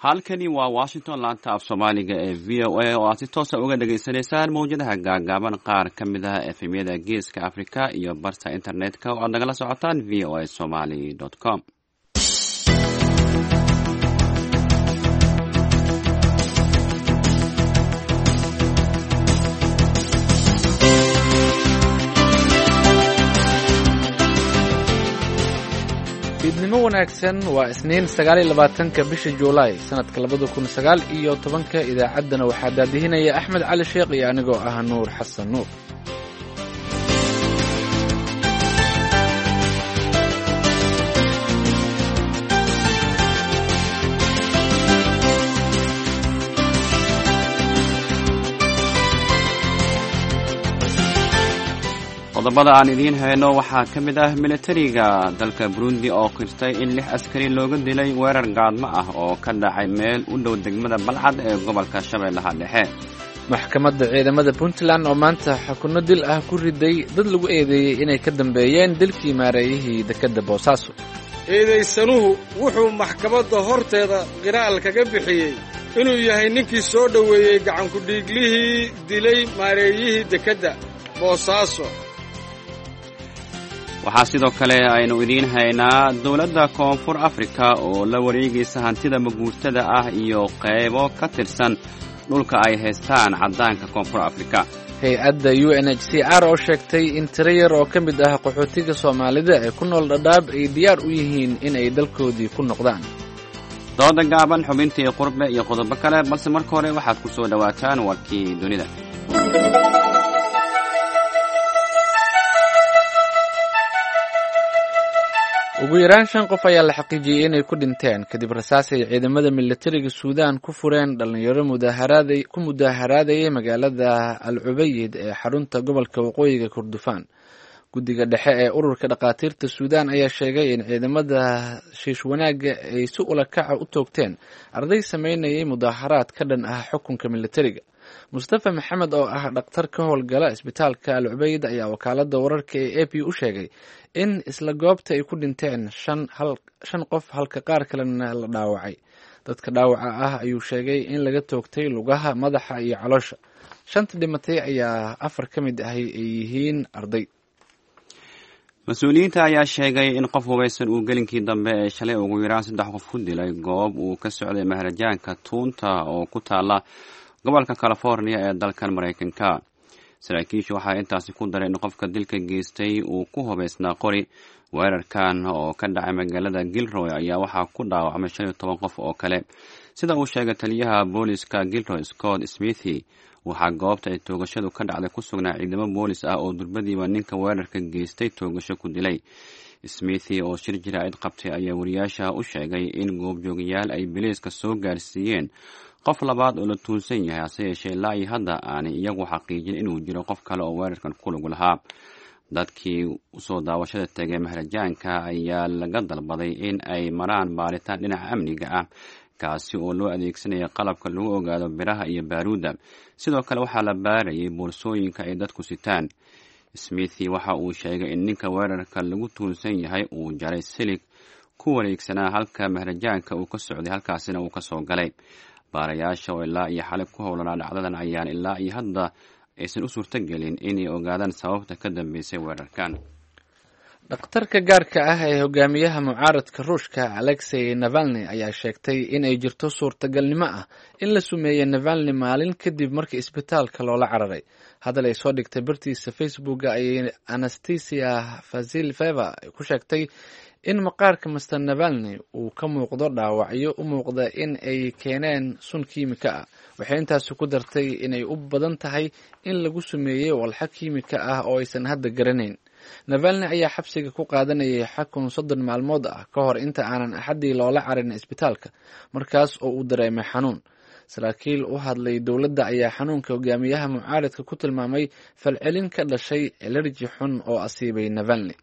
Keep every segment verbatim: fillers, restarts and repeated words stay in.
halkani waa Washington laanta af Soomaaliga ee V O A oo aad si toos ah uga dhageysanaysaan mowjadaha gaagaaban qaar ka mid ah F M-yada Geeska Afrika iyo barta internetka oo aad nagala socotaan v o a somali dot com. idnimo wanaagsan waa isniin sagaal iyo labaatanka bisha Juulaay sanadka labada kun sagaal iyo tobanka idaacaddana waxaa daadihinaya Axmed Cali Sheekh iyo anigoo ah Nuur Xasan Nuur. qodobada aan idiin hayno waxaa ka mid ah militariga dalka Burundi oo qirtay in lix askari looga dilay weerar gaadmo ah oo ka dhacay meel u dhow degmada Balcad ee gobolka Shabeellaha Dhexe. maxkamadda ciidamada Puntland oo maanta xukunno dil ah ku riday dad lagu eedeeyay inay ka dambeeyeen dilkii maareeyihii dekedda Boosaaso. eedaysanuhu wuxuu maxkamadda horteeda qiraal kaga bixiyey inuu yahay ninkii soo dhoweeyey gacan ku dhiiglihii dilay maareeyihii dekedda Boosaaso. waxaa sidoo kale aynu idiin haynaa dowladda koonfur Afrika oo la wareegaysa hantida maguurtada ah iyo qaybo ka tirsan dhulka ay haystaan caddaanka koonfur Afrika. hay-adda U N H C R oo sheegtay in tiro yar oo ka mid ah qaxootiga Soomaalida ee ku nool Dadaab ay diyaar u yihiin in ay dalkoodii ku noqdaan. dooda gaaban xubintii qurbe iyo qodobo kale balse marka hore waxaad ku soo dhawaataan warkii dunida. ugu yaraan shan qof ayaa la xaqiijiyey inay ku dhinteen kadib rasaas ay ciidamada militariga Suudaan ku fureen dhalinyaro mudaaharaday ku mudaaharaadayay magaalada Al Ubayd ee xarunta gobolka waqooyiga Kordofaan. guddiga dhexe ee ururka dhaqaatiirta Suudaan ayaa sheegay in ciidamada shiish wanaaga ay si ula kaca u toogteen arday sameynayay mudaaharaad ka dhan ah xukunka militariga. Mustafa Maxamed oo ah dhakhtar ka howlgala isbitaalka Al Ubayd ayaa wakaaladda wararka ee A P u sheegay in isla goobta ay ku dhinteen shan hal shan qof halka qaar kalena la dhaawacay. dadka dhaawaca ah ayuu sheegay in laga toogtay lugaha, madaxa iyo caloosha. shanta dhimatay ayaa afar ka mid ah ay yihiin arday. mas-uuliyiinta ayaa sheegay in qof hubeysan uu gelinkii dambe ee shalay ugu yaraan saddex qof ku dilay goob uu ka socday maharajaanka tuunta oo ku taala gobolka California ee dalkan Mareykanka. saraakiishu waxay intaasi ku dareen in qofka dilka geystay uu ku hubeysnaa qori. weerarkan oo ka dhacay magaalada Gilroy ayaa waxaa ku dhaawacmay shan iyo toban qof oo kale. sida uu sheegay taliyaha booliska Gilroy Scott Smithy, waxaa goobta ay toogashadu ka dhacday ku sugnaa ciidamo boolis ah oo durbadiiba ninka weerarka geystay toogasho ku dilay. Smithy oo shir jiraa'id qabtay ayaa wariyaasha u sheegay in goobjoogayaal ay biliiska soo gaarsiiyeen qof labaad oo la tuunsan yahay, hase yeeshee ilaa iyo hadda aanay iyagu xaqiijin inuu jiro qof kale oo weerarkan ku lug lahaa. dadkii usoo daawashada tegay maharajaanka ayaa laga dalbaday in ay maraan baaritaan dhinaca amniga ah kaasi oo loo adeegsanaya qalabka lagu ogaado biraha iyo baaruudda. sidoo kale waxaa la baarayay boorsooyinka ay dadku sitaan. Smithy waxa uu sheegay in ninka weerarka lagu tuunsan yahay uu jaray silig ku wareegsanaa halka maharajaanka uu ka socday, halkaasina uu ka soo galay. baarayaasha oo ilaa iyo xalib ku howlanaa dhacdadan ayaan ilaa iyo hadda aysan u suurtagelin inay ogaadaan sababta ka dambeysay weerarkan. dhakhtarka gaarka ah ee hogaamiyaha mucaaradka Ruushka Alexei Navalny ayaa sheegtay in ay jirto suurtagalnimo ah in la sumeeyo Navalny maalin kadib markii isbitaalka loola cararay. hadal ay soo dhigtay bartiisa Facebook ayay Anastasia Vasileva ku sheegtay in maqaarka Mister Navalny uu ka muuqdo dhaawacyo u muuqda in ay keeneen sun kiimika ah. waxay intaas ku dartay inay u badan tahay in lagu sumeeyay walxo kiimika ah oo aysan hadda garanayn. Navalny ayaa xabsiga ku qaadanayay xakun soddon maalmood ah ka hor inta aanan axadii loola carin isbitaalka, markaas oo uu dareemay xanuun. saraakiil u hadlay dowladda ayaa xanuunka hogaamiyaha mucaaradka ku tilmaamay falcelin ka dhashay alerji xun oo asiibay Navalny.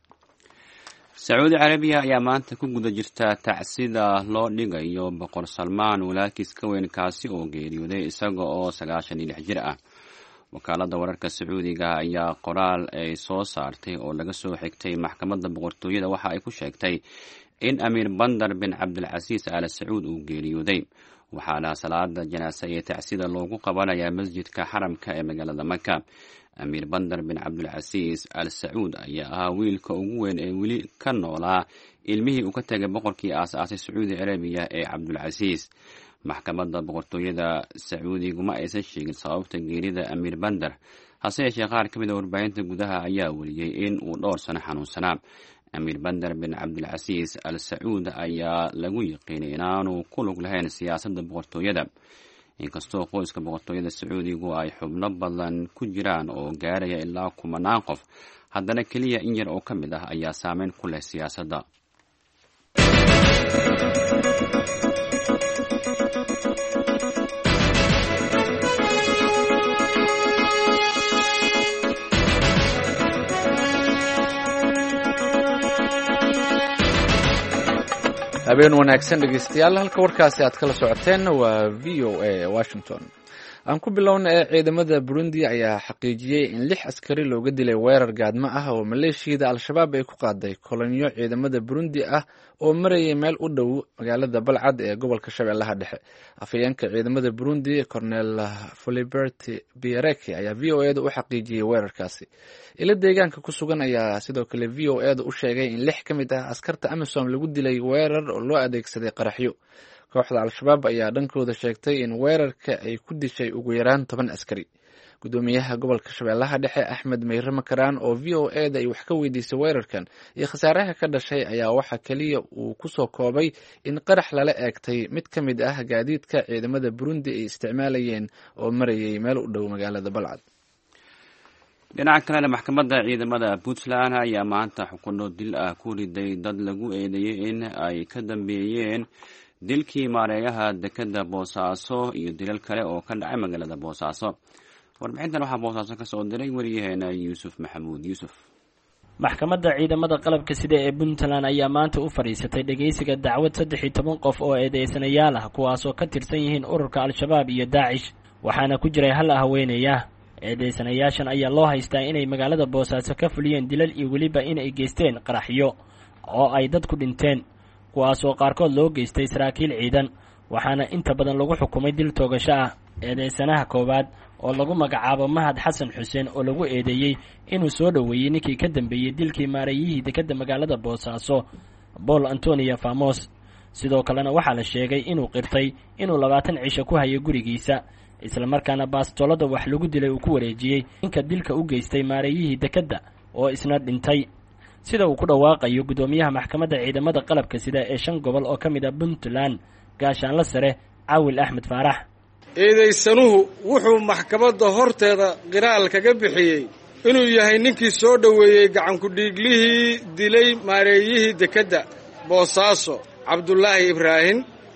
Sacuudi Carabiya ayaa maanta ku guda jirta tacsida loo dhigayo boqor Salmaan walaalkiis ka weyn kaasi oo geeriyooday isaga oo sagaashan iyo lix jir ah. wakaaladda wararka Sacuudiga ayaa qoraal ay soo saartay oo laga soo xigtay maxkamadda boqortooyada waxa ay ku sheegtay in amiir bandar bin cabdilcasiis al sacuud uu geeriyooday. waxaana salaada janaasa iyo tacsida loogu qabanayaa masjidka xaramka ee magaalada maka. amiir bandar bin cabdilcasiis al sacuud ayaa ahaa wiilka ugu weyn ee weli ka noolaa ilmihii uu ka tegay boqorkii aas-aasay sacuudi carabiya ee cabdulcasiis. maxkamadda boqortooyada sacuudigu ma aysan sheegin sababta geerida amiir bandar, hase yeeshee qaar ka mid a warbaahinta gudaha ayaa weliyey in uu dhowr sano xanuunsanaa. amiir bandar bin cabdilcasiis al sacuud ayaa lagu yiqiinay inaanu ku lug lahayn siyaasadda boqortooyada. inkastoo qoyska boqortooyada sacuudigu ay xubno badan ku jiraan oo gaaraya ilaa kumanaan qof, haddana keliya in yar oo ka mid ah ayaa saameyn ku leh siyaasadda. habeen wanaagsan dhegeystayaal, halka warkaasi aad kala socoteen waa v o a Washington. aan ku bilowna ee ciidamada Burundi ayaa xaqiijiyey in lix askari looga dilay weerar gaadmo ah oo maleeshiyada al-shabaab ay ku qaaday kolonyo ciidamada Burundi ah oo marayay meel u dhow magaalada Balcad ee gobolka Shabeellaha Dhexe. afhayeenka ciidamada Burundi Colonel Philibert Biereke ayaa v o a da u xaqiijiyey weerarkaasi. ila deegaanka ku sugan ayaa sidoo kale v o a da u sheegay in lix ka mid ah askarta AMISOM lagu dilay weerar oo loo adeegsaday qaraxyo. kooxda al-shabaab ayaa dhankooda sheegtay in weerarka ay ku dishay ugu yaraan toban askari. gudoomiyaha gobolka Shabeellaha Dhexe Axmed Meyre Makaraan oo v o a da ay wax ka weydiisay weerarkan iyo khasaaraha ka dhashay ayaa waxa kaliya uu ku soo koobay in qarax lala eegtay mid ka mid ah gaadiidka ciidamada Burundi ay isticmaalayeen oo marayay meel u dhow magaalada Balcad. dhinaca kalena maxkamadda ciidamada Puntland ayaa maanta xukuno dil ah ku riday dad lagu eedeeyay in ay ka dambeeyeen dilkii maareeyaha dekedda Boosaaso iyo dilal kale oo ka dhacay magaalada Boosaaso. warbixintan waxaa Boosaaso ka soo diray wariyaheena Yuusuf Maxamuud Yuusuf. maxkamadda ciidamada qalabka sida ee Puntland ayaa maanta u fariisatay dhageysiga dacwad saddex iyo toban qof oo eedeysanayaal ah kuwaas oo ka tirsan yihiin ururka al-shabaab iyo Daacish, waxaana ku jiray hal haweeneeya. eedeysanayaashan ayaa loo haystaa inay magaalada Boosaaso ka fuliyeen dilal iyo weliba inay geysteen qaraxyo oo ay dad ku dhinteen, kuwaas oo qaarkood loo geystay saraakiil ciidan, waxaana inta badan lagu xukumay dil toogasho ah. eedeysanaha koowaad oo lagu magacaabo Mahad Xasan Xuseen oo lagu eedeeyey inuu soo dhoweeyey ninkii ka dambeeyey dilkii maareeyihii dekedda magaalada Boosaaso Paul Antonio Famos. sidoo kalena waxaa la sheegay inuu qirtay inuu labaatan cisho ku hayay gurigiisa, isla markaana baastolada wax lagu dilay uu ku wareejiyey ninka dilka u geystay maareeyihii dekedda oo isna dhintay. sida uu ku dhawaaqayo gudoomiyaha maxkamadda ciidamada qalabka sida ee shan gobol oo ka mid ah Puntland gaashaanle sare Caawil Axmed Faarax. eedeysanuhu wuxuu maxkamadda horteeda qiraal kaga bixiyey inuu yahay ninkii soo dhoweeyey gacankudhiiglihii dilay maareeyihii dekedda Boosaaso Cabdullaahi Ibraahim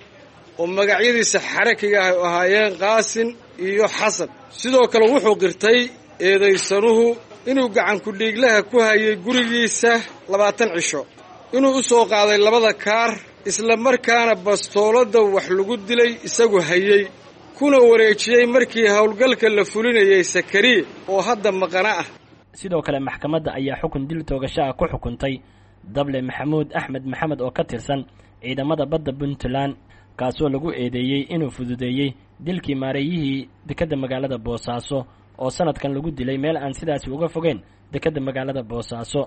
oo magacyadiisa xarakiga ah ahaayeen Qaasin iyo Xasan. sidoo kale wuxuu qirtay eedeysanuhu inuu gacankudhiiglaha ku hayay gurigiisa labaatan cisho, inuu u soo qaaday labada kaar, isla markaana bastoolada wax lagu dilay isagu hayay, kuna wareejiyey markii howlgalka la fulinayay Sakariye oo hadda maqana ah. sidoo kale maxkamadda ayaa xukun dil toogasho ah ku xukuntay Dable Maxamuud Axmed Maxamed oo ka tirsan ciidamada badda Puntland, kaasoo lagu eedeeyey inuu fududeeyey dilkii maareeyihii dekedda magaalada Boosaaso oo sanadkan lagu dilay meel aan sidaasi uga fogeen dekedda magaalada Boosaaso.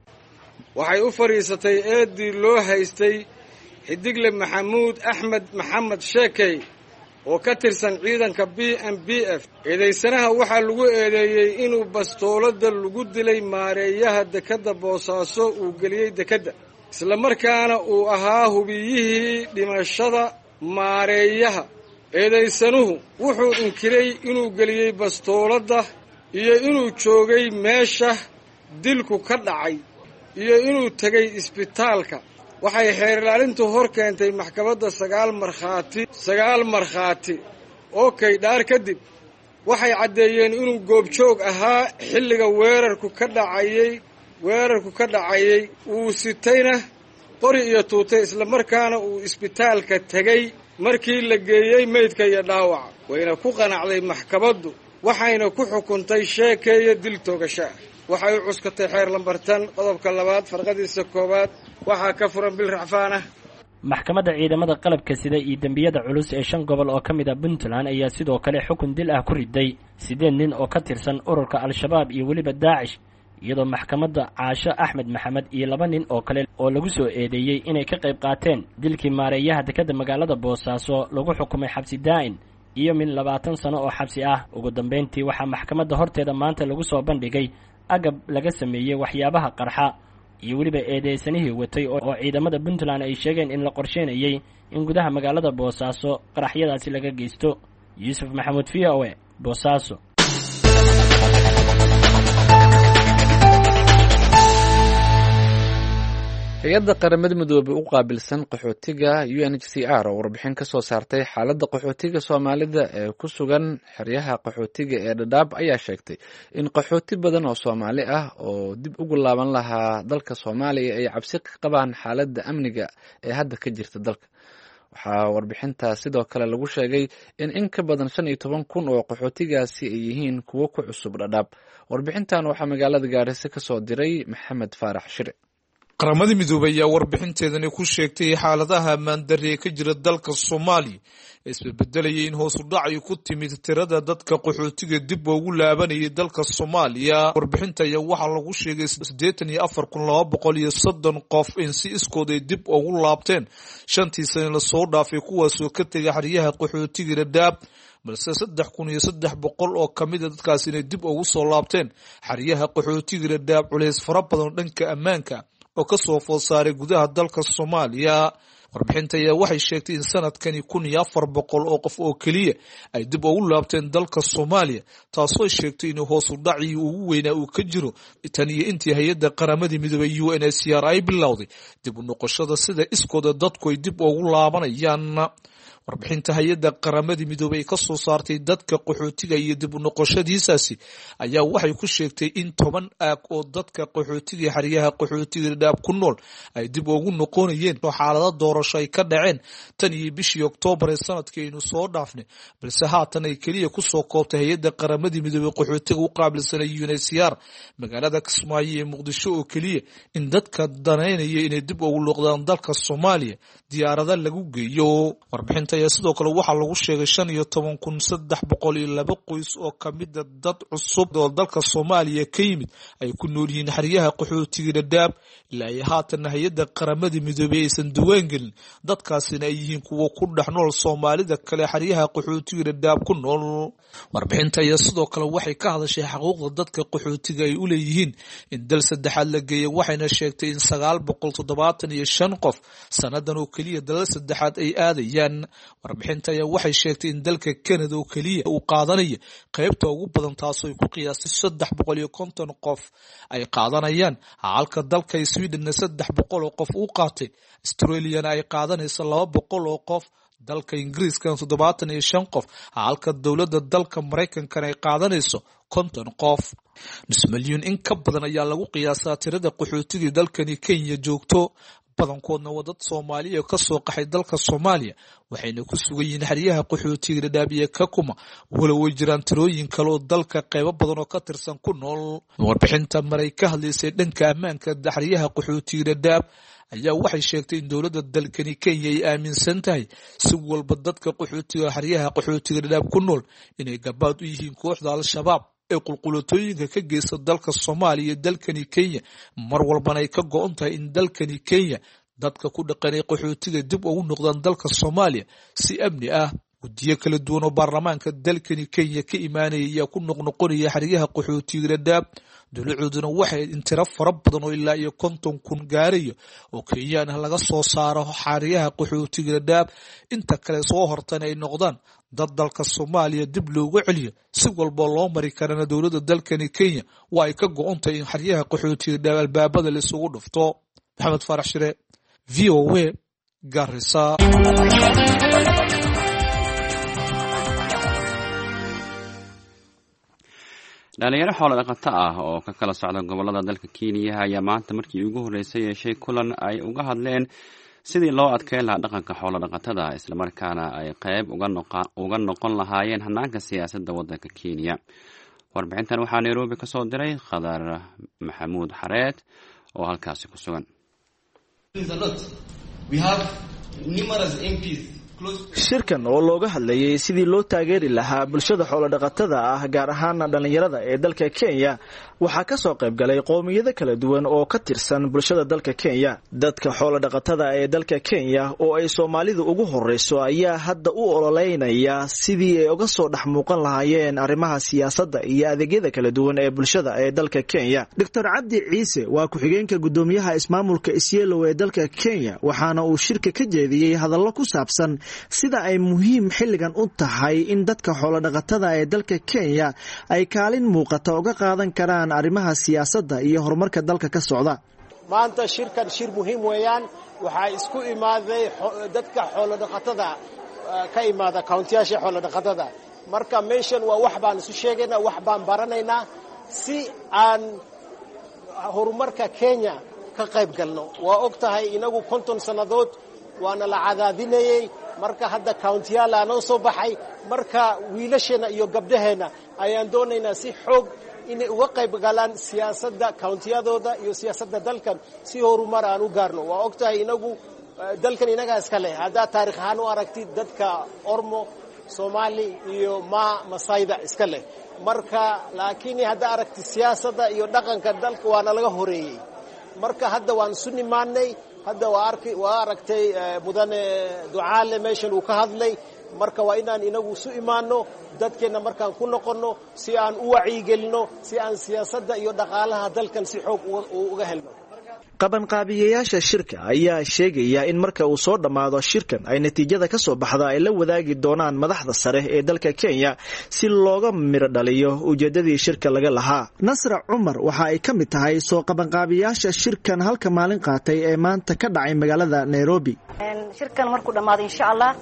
waxay u fariisatay eedii loo haystay Xidigle Maxamuud Axmed Maxamed Sheekay oo ka tirsan ciidanka B M B F. eedeysanaha waxaa lagu eedeeyey inuu bastoolada lagu dilay maareeyaha dekedda Boosaaso uu geliyey dekedda, isla markaana uu ahaa hubiyihii dhimashada maareeyaha. eedeysanuhu wuxuu inkiray inuu geliyey bastoolada iyo inuu joogay meesha dilku ka dhacay iyo inuu tegay isbitaalka. waxay xeer ilaalintu hor keentay maxkamadda sagaal markhaati sagaal markhaati oo kaydhaar kadib waxay caddeeyeen inuu goobjoog ahaa xilliga weerarku ka dhacayay weerarku ka dhacayay uu sitayna qori iyo tuutay, isla markaana uu isbitaalka tegay markii la geeyey meydka iyo dhaawaca. wayna ku qanacday maxkamaddu, waxayna ku xukuntay Sheekeeye dil toogasho ah. waxay u cuskatay xeer lambartan qodobka labaad farqadiisa koowaad waxaa ka furan bil racfaan ah. maxkamadda ciidamada qalabka sida iyo dembiyada culus ee shan gobol oo ka mid a puntland ayaa sidoo kale xukun dil ah ku riday siddeed nin oo ka tirsan ururka al-shabaab iyo weliba daacish iyadoo maxkamadda caasho axmed maxamed iyo laba nin oo kale oo lagu soo eedeeyey inay ka qayb qaateen dilkii maareeyaha dekedda magaalada boosaaso lagu xukumay xabsi daa'in iyo min labaatan sano oo xabsi ah. ugu dambayntii waxaa maxkamadda horteeda maanta lagu soo bandhigay agab laga sameeyey waxyaabaha qarxa iyo weliba eedeysanihii watay oo ciidamada puntland ay sheegeen in la qorsheynayay in gudaha magaalada boosaaso qaraxyadaasi laga geysto. yuusuf maxamuud v o e boosaaso. hay-adda qaramada midoobey u qaabilsan qaxootiga u n h c r oo warbixin ka soo saartay xaaladda qaxootiga soomaalida ee ku sugan xeryaha qaxootiga ee dhadhaab ayaa sheegtay in qaxooti badan oo soomaali ah oo dib ugu laaban lahaa dalka soomaaliya ay cabsi ka qabaan xaaladda amniga ee hadda ka jirta dalka. waxaa warbixintaa sidoo kale lagu sheegay in in ka badan shan iyo toban kun oo qaxootigaasi ay yihiin kuwo ku cusub dhadhaab. warbixintan waxaa magaalada gaarisa ka soo diray maxamed faarax shire. qaramada midoobey ayaa warbixinteedani ku sheegtay xaaladaha ammaandarri ee ka jira dalka soomaaliya ee isbedbedelayay in hoos u dhac ay ku timid tirada dadka qaxootiga dib ugu laabanayay dalka soomaaliya. warbixinta ayaa waxaa lagu sheegay siddeetan iyo afar kun laba boqol iyo soddon qof in si iskood ay dib ugu laabteen shantii sane lasoo dhaafay kuwaasoo ka tegay xeryaha qaxootiga dhadhaab, balse saddex kun iyo saddex boqol oo ka mid a dadkaas inay dib ugu soo laabteen xeryaha qaxootiga dhadhaab culays fara badan dhanka ammaanka oo ka soo food saaray gudaha dalka soomaaliya. warbixinta ayaa waxay sheegtay in sanadkani kun iyo afar boqol oo qof oo keliya ay dib ugu laabteen dalka soomaaliya, taasoo sheegtay inuu hoos u dhacii ugu weynaa uu ka jiro tan iyo intii hay-adda qaramada midoobey u n h c r ay bilowday dib u noqoshada sida iskooda dadku ay dib ugu laabanayaan. warbixinta hay-adda qaramada midoobey ay ka soo saartay dadka qaxootiga iyo dib u noqoshadiisaasi ayaa waxay ku sheegtay in toban aag oo dadka qaxootiga xeryaha qaxootiga dhadhaab ku nool ay dib ugu noqonayeen oo xaalado doorasho ay ka dhaceen tan iyo bishii oktoobar ee sanadkii aynu soo dhaafnay, balse haatan ay keliya kusoo koobtay hay-adda qaramada midoobey qaxootiga u qaabilsanay u n h c r magaalada kismaayo ee muqdisho oo keliya in dadka danaynaya inay dib ugu noqdaan dalka soomaaliya diyaarada lagu geeyo. warbixinta ayaa sidoo kale waxaa lagu sheegay shan iyo toban kun saddex boqol iyo laba qoys oo ka mida dad cusub oo dalka soomaaliya ka yimid ay ku nool yihiin xeryaha qaxootiga dhadhaab ilaa iyo haatan hay-adda qaramada midoobey aysan duwaan gelin dadkaasina ay yihiin kuwo ku dhex nool soomaalida kale xeryaha qaxootiga dhadhaab ku nool. warbixinta ayaa sidoo kale waxay ka hadashay xaquuqda dadka qaxootiga ay u leeyihiin in dal saddexaad la geeya, waxayna sheegtay in sagaal boqol toddobaatan iyo shan qof sanadan oo keliya dalal saddexaad ay aadayaan. warbixinta ayaa waxay sheegtay in dalka Canada oo keliya uu qaadanayo qaybta ugu badan, taasoo ay ku qiyaastay saddex boqol iyo konton qof ay qaadanayaan, halka dalka Sweden saddex boqol oo qof uu qaatay, Australia ay qaadanayso laba boqol oo qof, dalka Ingiriiska toddobaatan iyo shan qof, halka dowladda dalka Mareykanka ay qaadanayso konton qof. nus milyuun in ka badan ayaa lagu qiyaasaa tirada qaxootiga dalkani Kenya joogto, badankoodna waa dad Soomaaliya ka soo qaxay dalka Soomaaliya, waxayna ku sugan yihiin xeryaha qaxootiga dhadhaab iyo Kakuma, walow way jiraan tirooyin kale oo dalka qaybo badan oo ka tirsan ku nool. warbixinta maray ka hadlaysay dhanka ammaanka xeryaha qaxootiga dhadhaab ayaa waxay sheegtay in dowladda dalkani Kenya ay aaminsan tahay si walba dadka qaxootiga xeryaha qaxootiga dhadhaab ku nool inay gabaad u yihiin kooxda al-shabaab ee qulqulatooyinka ka geysta dalka Soomaaliya iyo dalkani Kenya, mar walbana ay ka go'on tahay in dalkani Kenya dadka ku dhaqanay qaxootiga dib ugu noqdaan dalka Soomaaliya si amni ah. guddiyo kala duwan oo baarlamaanka dalkani Kenya ka imaanaya ayaa ku noqnoqonaya xeryaha qaxootiga dhadhaab, dowladooduna waxay in tiro fara badan oo ilaa iyo konton kun gaaraya oo Kenyaan ah laga soo saaro xeryaha qaxootiga dhadhaab, inta kale soo hortana ay noqdaan dad dalka Soomaaliya dib loogu celiyo. si walba loo mari karana dowladda dalkani Kenya waa ay ka go'on tahay in xeryaha qaxootiga dhadhaab albaabada la isugu dhufto. maxamed faarax shire, V O A, Garissa. dhalinyaro xoolo dhaqato ah oo ka kala socda gobolada dalka Kenya ayaa maanta markii ugu horeysay yeeshay kulan ay uga hadleen sidii loo adkeyn lahaa dhaqanka xoolo dhaqatada, isla markaana ay qayb uga noqon lahaayeen hanaanka siyaasadda waddanka Kenya. warbixintan waxaa Nairobi ka soo diray Khadar Maxamuud Xareed oo halkaasi ku sugan. shirkan oo looga hadlayay sidii loo taageeri lahaa bulshada xoolodhaqatada ah gaar ahaan dhalinyarada ee dalka Kenya waxaa ka soo qayb galay qowmiyado kala duwan oo ka tirsan bulshada dalka Kenya. Dadka xoolodhaqatada ee dalka Kenya oo ay Soomaalidu ugu horeyso ayaa hadda u ololeynaya sidii ay uga soo dhex muuqan lahaayeen arrimaha siyaasadda iyo adeegyada kala duwan ee bulshada ee dalka Kenya. Doctor Cabdi Ciise waa ku-xigeenka gudoomiyaha ismaamulka Isiolo ee dalka Kenya waxaana uu shirka ka jeediyay hadallo ku saabsan sida ay muhiim xilligan u tahay in dadka xoolodhaqatada ee dalka Kenya ay kaalin muuqata uga qaadan karaan arrimaha siyaasadda iyo horumarka dalka ka socda. maanta shirkan shir muhiim weeyaan waxa isku imaaday dadka xoolodhaqatada ka imaada county-yaasha xoolodhaqatada marka meeshan waa wax baan isu sheegaynaa wax baan baranaynaa si aan horumarka Kenya ka qayb galno. waa ogtahay inagu konton sanadood waana la cadaadinayay marka hadda county-yaal aan soo baxay marka wiilasheena iyo gabdhaheena ayaan doonaynaa si xoog inay uga qayb galaan siyaasadda county-yadooda iyo siyaasadda dalkan si horumar aan u gaarno. waa ogtahay inagu dalkan inaga iska leh hadda taariikh ahaan u aragtid dadka Ormo, Somali iyo ma Masaayda iska leh marka laakiin hadda aragtid siyaasadda iyo dhaqanka dalka waana laga horeeyay marka hadda waan sunimaanay hadda waa arki waa aragtay mudane ducaale meeshan uu ka hadlay marka waa inaan inagu isu imaano dadkeena markaan ku noqono si aan u wacyigelino si aan siyaasadda iyo dhaqaalaha dalkan si xoog uga helno. qabanqaabiyeyaasha shirka ayaa sheegaya in marka uu soo dhammaado shirkan ay natiijada ka soo baxda ay la wadaagi doonaan madaxda sare ee dalka Kenya si looga miro dhaliyo ujeedadii shirka laga lahaa. Nasra Umar waxa ay ka mid tahay soo qabanqaabiyeyaasha shirkan halka maalin qaatay ee maanta ka dhacay magaalada Nairobi. shirkan markuu dhamaado insha Allah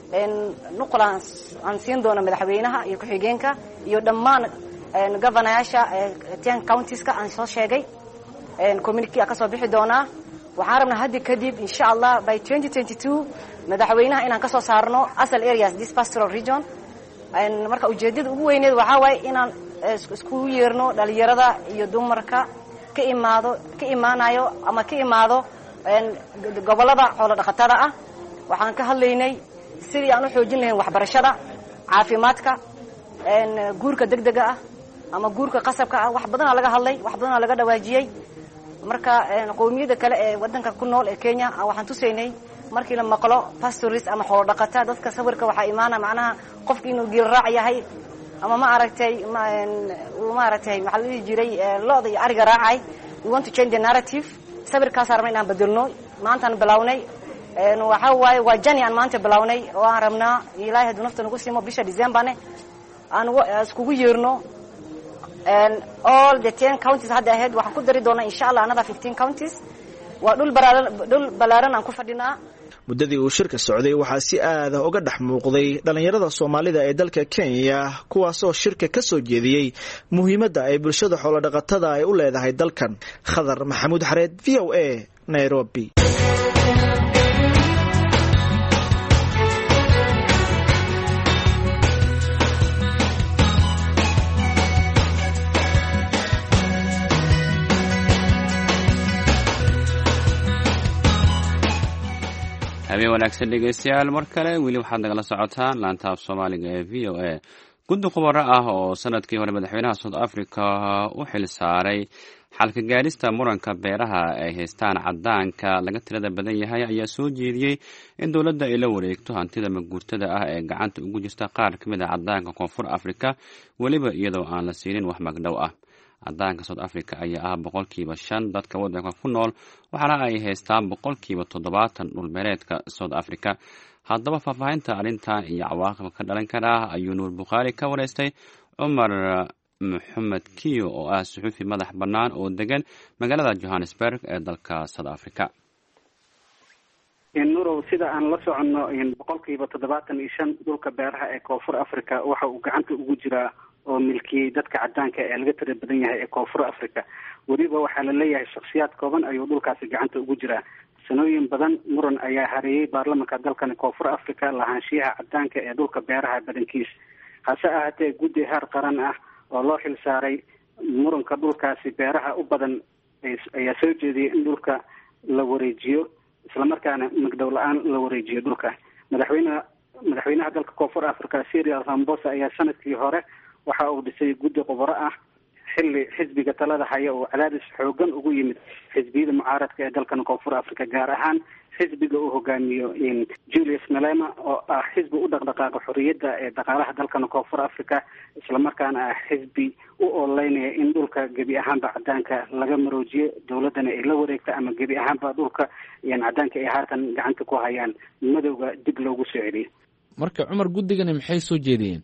nuqlaan aan siin doono madaxweynaha iyo ku-xigeenka iyo dhammaan governayaasha ten counties-ka aan soo sheegay community ka soo bixi doona. waxaan rabnaa hadda kadib insha Allah by twenty twenty-two madaxweynaha inaan ka soo saarno asal areas this pastoral region marka ujeedada ugu weyneed waxa waay inaan isku yeerno dhalinyarada iyo dumarka ka imaado ka imaanayo ama ka imaado gobolada xoolo-dhaqatada ah. waxaan ka hadlaynay sidii aan u xoojin lahayn waxbarashada, caafimaadka, guurka degdega ah ama guurka qasabka ah. wax badan laga hadlay, wax badan laga dhawaajiyay. marka qowmiyada kale ee wadanka ku nool ee Kenya waxaan tusaynay markii la maqlo pastorist ama xoolo-dhaqata dadka sawirka waxa imaana macnaha qofkii inuu geel raac yahay ama ma aragtay ma ma aragtay waxa la jiray looda iyo ariga raacay. we want to change the narrative. sawirkaas armay inaan bedelno maanta aan bilawnay waxa waaye waa jani aan maanta bilawnay oo aan rabnaa ilaahay haduu nafta nagu siimo bisha December aan iskugu yeerno and all the ten counties hadda ahead waxaan ku dari doonaa insha Allah another fifteen counties. waa dhul balaaran dhul balaaran aan ku fadhinaa. muddadii uu shirka socday waxaa si aad ah uga dhex muuqday dhalinyarada Soomaalida ee dalka Kenya kuwaas oo shirka ka soo jeediyay muhiimadda ay bulshada xoolo-dhaqatada ay u leedahay dalkan. Khadar Maxamuud Xareed, V O A, Nairobi. habeen wanaagsan dhegeystayaal mar kale weli waxaad nagala socotaan laanta af Soomaaliga ee V O A. guddi khubaro ah oo sanadkii hore madaxweynaha South Africa u xil saaray xalka gaarista muranka beeraha ay haystaan cadaanka laga tirada badan yahay ayaa soo jeediyey in dowladda ay la wareegto hantida maguurtada ah ee gacanta ugu jirta qaar ka mid ah cadaanka Koonfur Afrika weliba iyadoo aan la siinin wax magdhow ah. cadaanka South Africa ayaa ah boqolkiiba shan dadka waddanka ku nool waxaana ay haystaan boqolkiiba toddobaatan dhulbeereedka South Africa. haddaba faahfaahinta arrintan iyo cawaaqibka ka dhalan kara ayuu Nuur Bukhaari ka wareystay Cumar Maxamed Kiyo oo ah suxufi madax bannaan oo degan magaalada Johannesburg ee dalka South Africa. nuurow sida aan la soconno boqolkiiba toddobaatan iyo shan dhulka beeraha ee Koonfur Afrika waxa uu gacanta ugu jiraa oo milkiyay dadka cadaanka ee laga tirada badan yahay ee Koonfur Afrika. weliba waxaa la leeyahay shakhsiyaad kooban ayuu dhulkaasi gacanta ugu jiraa. sanooyin badan muran ayaa hareeyay baarlamaanka dalkan Koonfur Afrika lahaanshiyaha cadaanka ee dhulka beeraha badankiis. hase ahaatee guddi heer qaran ah oo loo xil saaray muranka dhulkaasi beeraha u badan ayaa soo jeediyay in dhulka la wareejiyo islamarkaana magdhow la-aan la wareejiyo dhulka. madaxweynaha madaxweynaha dalka koonfur africa Cyril Ramaphosa ayaa sanadkii hore waxa uu dhisay guddi khubaro ah xilli xisbiga talada haya oo cadaadis xoogan ugu yimid xisbiyada mucaaradka ee dalkan koonfur africa, gaar ahaan xisbiga uu hogaamiyo Julius Malema oo ah xisbi u dhaqdhaqaaqa xorriyadda ee dhaqaalaha dalkan koonfur africa, islamarkaana ah xisbi u ololeynaya in dhulka gebi ahaanba cadaanka laga maroojiyo, dowladana ay la wareegta ama gebi ahaanba dhulka cadaanka ay haatan gacanta ku hayaan madowga dib loogu soo celiyo. marka cumar, guddigani maxay soo jeediyeen?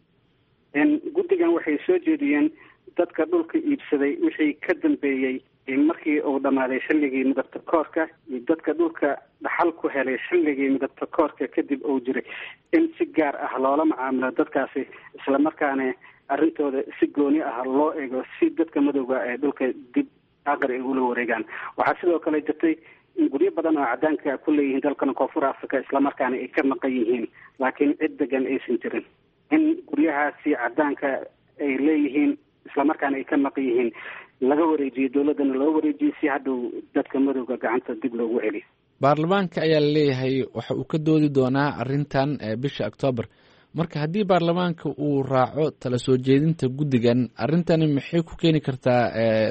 guddigan waxay soo jeediyeen dadka dhulka iibsaday wixii ka dambeeyey markii uu dhammaaday xilligii midabta koorka iyo dadka dhulka dhaxal ku helay xilligii midabta koorka kadib uu jiray in si gaar ah loola macaamilo dadkaasi, islamarkaana arrintooda si gooni ah loo eego si dadka madowga ee dhulka dib aqri ay ula wareegaan. waxaa sidoo kale jirtay in guryo badan oo cadaanka ku leeyihiin dalkan koonfur africa, islamarkaana ay ka maqan yihiin laakiin cid degan aysan jirin, in guryahaasi cadaanka ay leeyihiin islamarkaana ay ka maqan yihiin laga wareejiyo, dowladana loo wareejiyo si hadhow dadka madowga gacanta dib loogu celiyo. baarlamaanka ayaa laleeyahay waxa uu ka doodi doonaa arrintan bisha octoobar. marka haddii baarlamaanka uu raaco tala soo jeedinta guddigan, arrintani maxay ku keeni kartaa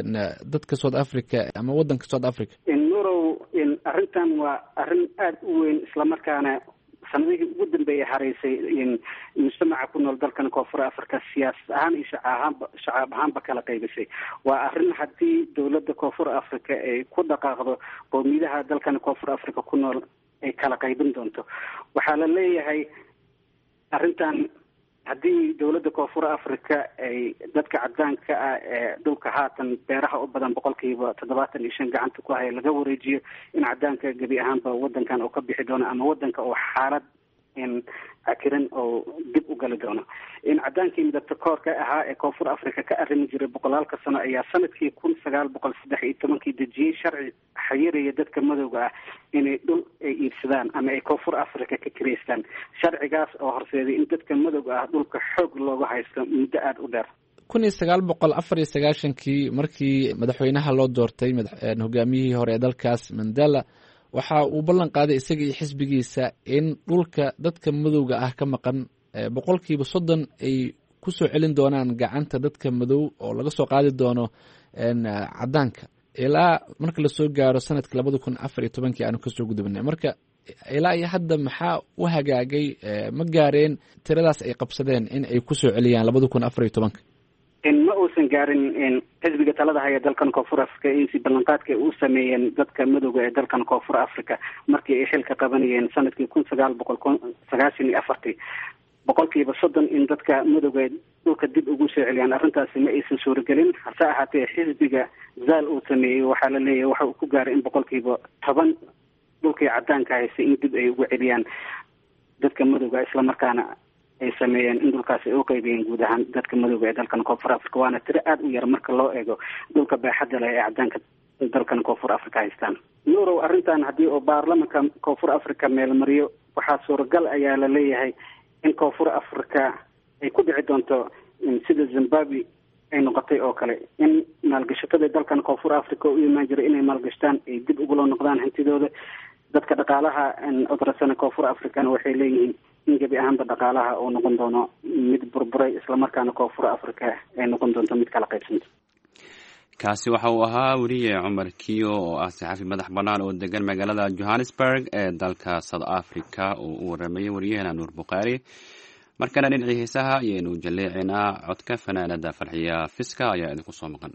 dadka South Africa ama wadanka South Africa? nurow arrintan waa arrin aada u weyn, islamarkaana sanadihii ugu dambeeyay haraysay mujtamaca ku nool dalkan koonfur africa siyaasad ahaan iyo shacaab shacaab ahaanba kala qaybisay. waa arrin haddii dowladda koonfur africa ay ku dhaqaaqdo qowmiyadaha dalkan koonfur africa ku nool ay kala qaybin doonto. waxaa la leeyahay arrintan haddii dowladda koonfur africa ay dadka cadaanka ah ee dhulka haatan beeraha u badan boqolkiiba toddobaatan iyo shan gacanta ku haya laga wareejiyo, in cadaanka gebi ahaanba wadankan uu ka bixi doono ama wadanka oo xaalad cakiran oo dib u gali doono. in cadaankii midabta koorka ahaa ee koonfur africa ka arrimi jiray boqolaalka sano ayaa sanadkii kun sagaal boqol saddex iyo tobankii dejiyey sharci xayiraya dadka madowga ah inay dhul ay iibsadaan ama ay koonfur africa ka kireystaan. sharcigaas oo horseeday in dadka madowga ah dhulka xoog looga haysto muddo aada u dheer. kun iyo sagaal boqol afar iyo sagaashankii markii madaxweynaha loo doortay hogaamiyihii hore ee dalkaas Mandela, waxa uu ballan qaaday isaga iyo xisbigiisa in dhulka dadka madowga ah ka maqan boqolkiiba soddon ay ku soo celin doonaan gacanta dadka madow oo laga soo qaadi doono cadaanka ilaa marka lasoo gaaro sanadka labada kun afar iyo tobankii aanu kasoo gudubnay. marka ilaa iyo hadda maxaa u hagaagay? ma gaareen tiradaas ay qabsadeen in ay ku soo celiyaan labada kun afar iyo tobanka? ma uusan gaarin xisbiga talada haya dalkan koonfur africa insi ballanqaadka u sameeyeen dadka madowga ee dalkan koonfur africa markii ay xilka qabanayeen sanadkii kun sagaal boqol sagaashan iyo afartii boqolkiiba soddon in dadka madowga dhulka dib ugu soo celiyaan. arrintaasi ma aysan suuragelin, hase ahaatee xisbiga zaal uu sameeyey waxaa la leeyahay waxa uu ku gaaray in boqolkiiba toban dhulkii cadaanka haysay in dib ay ugu celiyaan dadka madowga, islamarkaana ay sameeyeen in dhulkaasi ay u qaybiyeen guud ahaan dadka madowga ee dalkan koonfur africa, waana tiro aada u yar marka loo eego dhulka baaxadda leh ee cadaanka dalkan koonfur africa haystaan. nuurow, arrintan haddii oo baarlamanka koonfur africa meelmariyo waxaa suuragal ayaa la leeyahay in koonfur africa ay ku dhici doonto sida Zimbabwe ay noqotay oo kale, in maalgashatada dalkan koonfur africa u imaan jiray inay maalgashtaan ay dib ugula noqdaan hantidooda. dadka dhaqaalaha odrasana koonfur africana waxay leeyihiin in gebi ahaanba dhaqaalaha uu noqon doono mid burburay, islamarkaana koonfur africa ay noqon doonto mid kala qaybsanta. kaasi waxa uu ahaa weriye cumar kiyo oo ah saxafi madax bannaan oo degan magaalada Johannesburg ee dalka South Africa oo u waramayay wariyahana Nuur Buqaari. markana dhinacii heesaha ayaynu jaleecinaa codka fanaanada Farxiya Fiska ayaa idinku soo maqan.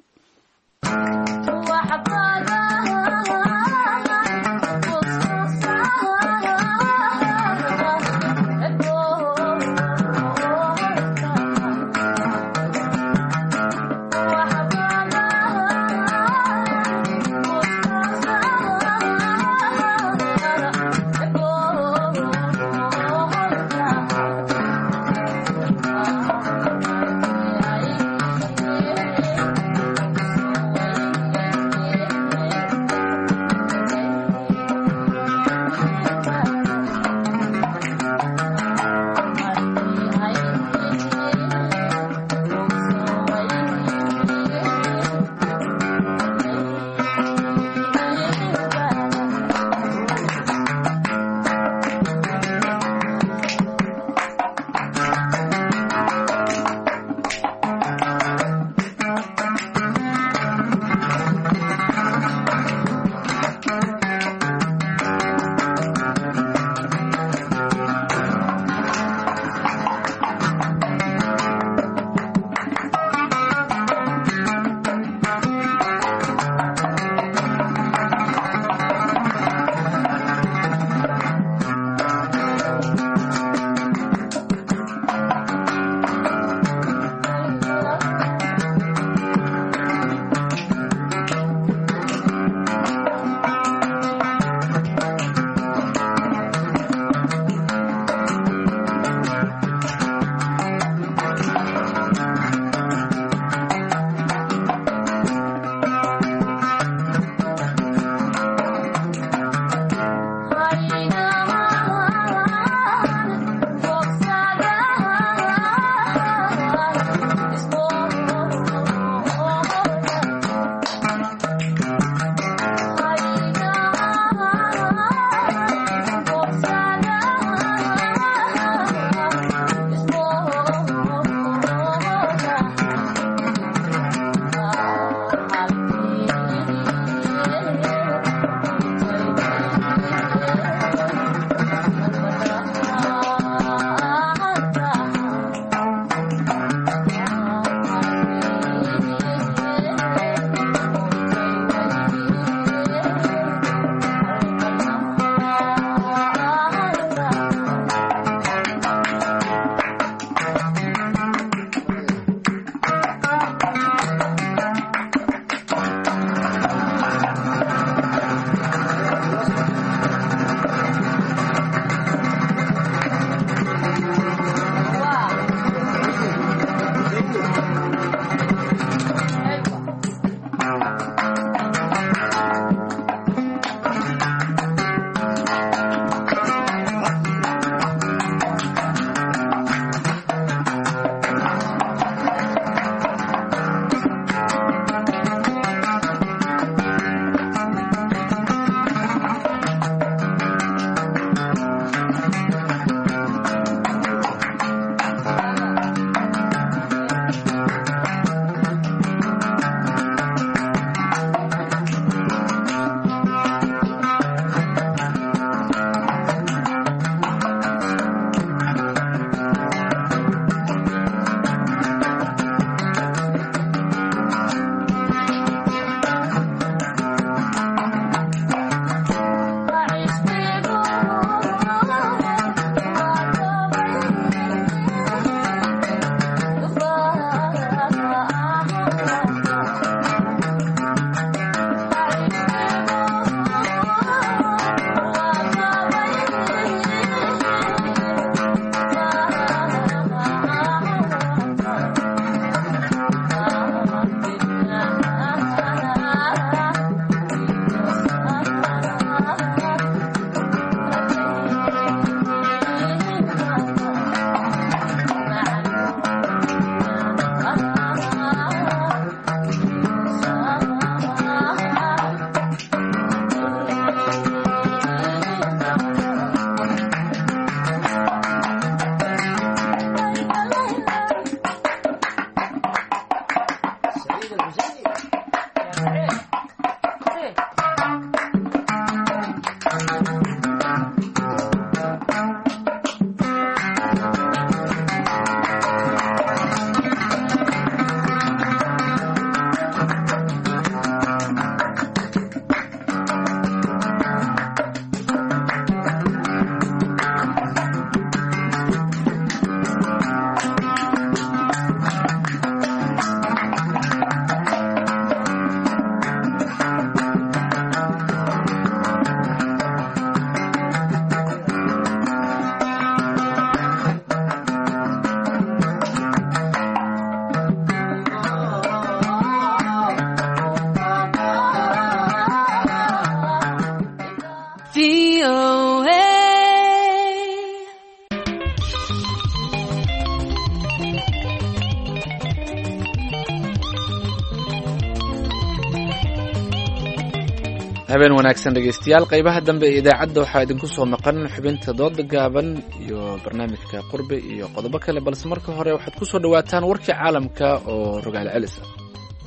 habeen wanaagsan dhegeystayaal qaybaha dambe ee idaacadda waxaa idinku soo maqan xubinta dooda gaaban iyo barnaamijka qurbe iyo qodobo kale balse marka hore waxaad ku soo dhawaataan warkii caalamka oo rogaal celis ah.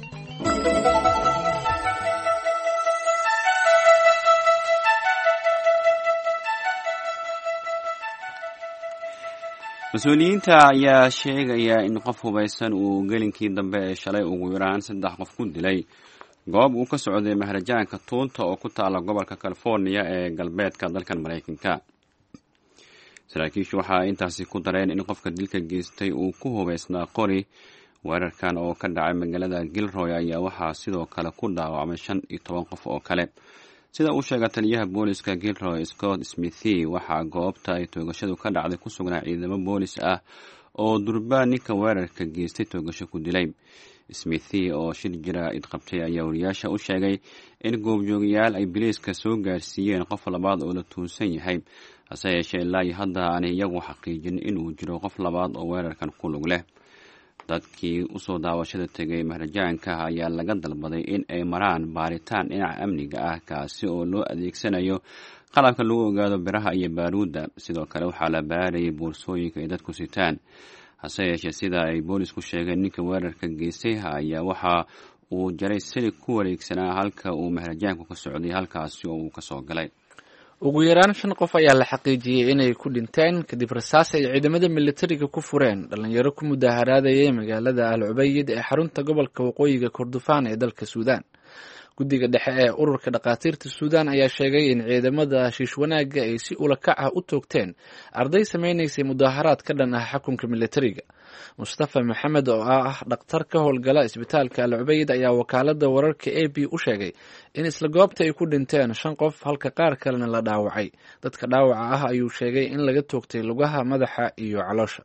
mas-uuliyiinta ayaa sheegaya in qof hubaysan uu gelinkii dambe ee shalay ugu yaraan saddex qof ku dilay goob uu ka socday maharajaanka tuunta oo ku taala gobolka california ee galbeedka dalkan maraykanka. saraakiishu waxaa intaasi ku dareen in qofka dilka geystay uu ku hubaysnaa qori. weerarkan oo ka dhacay magaalada gilroy ayaa waxaa sidoo kale ku dhaawacmay shan iyo toban qof oo kale. sida uu sheegay taliyaha booliska gilroy Scott Smithy, waxaa goobta ay toogashadu ka dhacday ku sugnaa ciidamo boolis ah oo durbaan ninka weerarka geystay toogasho ku dilay. Smithy oo shir jira id qabtay ayaa wariyaasha u sheegay in goobjoogayaal ay biliiska soo gaarsiiyeen qof labaad oo la tuunsan yahay, hase yeeshee ilaa iyo hadda aanay iyagu xaqiijin inuu jiro qof labaad oo weerarkan ku lug leh. dadkii usoo daawashada tegay maharajaanka ayaa laga dalbaday in ay maraan baaritaan dhinaca amniga ah kaasi oo loo adeegsanayo qalabka lagu ogaado biraha iyo baaruudda. sidoo kale waxaa la baarayay boorsooyinka ay dadku sitaan, hase yeeshee sida ay boolisku sheegeen ninka weerarka geystay ayaa waxa uu jaray silig ku wareegsanaa halka uu maharajaanku ka socday, halkaasi oo uu kasoo galay. ugu yaraan shan qof ayaa la xaqiijiyey inay ku dhinteen kadib rasaas ay ciidamada militariga ku fureen dhalinyaro ku mudaharaadayay magaalada al cubayd ee xarunta gobolka waqooyiga kordofaan ee dalka suudaan. guddiga dhexe ee ururka dhakhaatiirta suudaan ayaa sheegay in ciidamada shiish wanaagga ay si ulakac ah u toogteen arday samaynaysay mudaharaad ka dhan ah xukunka militariga. mustafa maxamed oo ah dhakhtar ka howlgala isbitaalka al cubayd ayaa wakaalada wararka a b u sheegay in isla goobta ay ku dhinteen shan qof halka qaar kalena la dhaawacay. dadka dhaawaca ah ayuu sheegay in laga toogtay lugaha, madaxa iyo caloosha.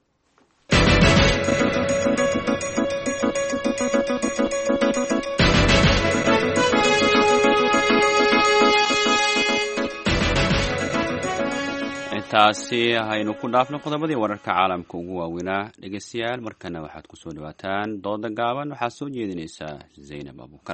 taasi haynu ku dhaafno qodobadii wararka caalamka ugu waaweynaa. dhegeystayaal, markana waxaad ku soo dhawaataan dooda gaaban. waxaa soo jeedinaysaa Zaynab Abuukar.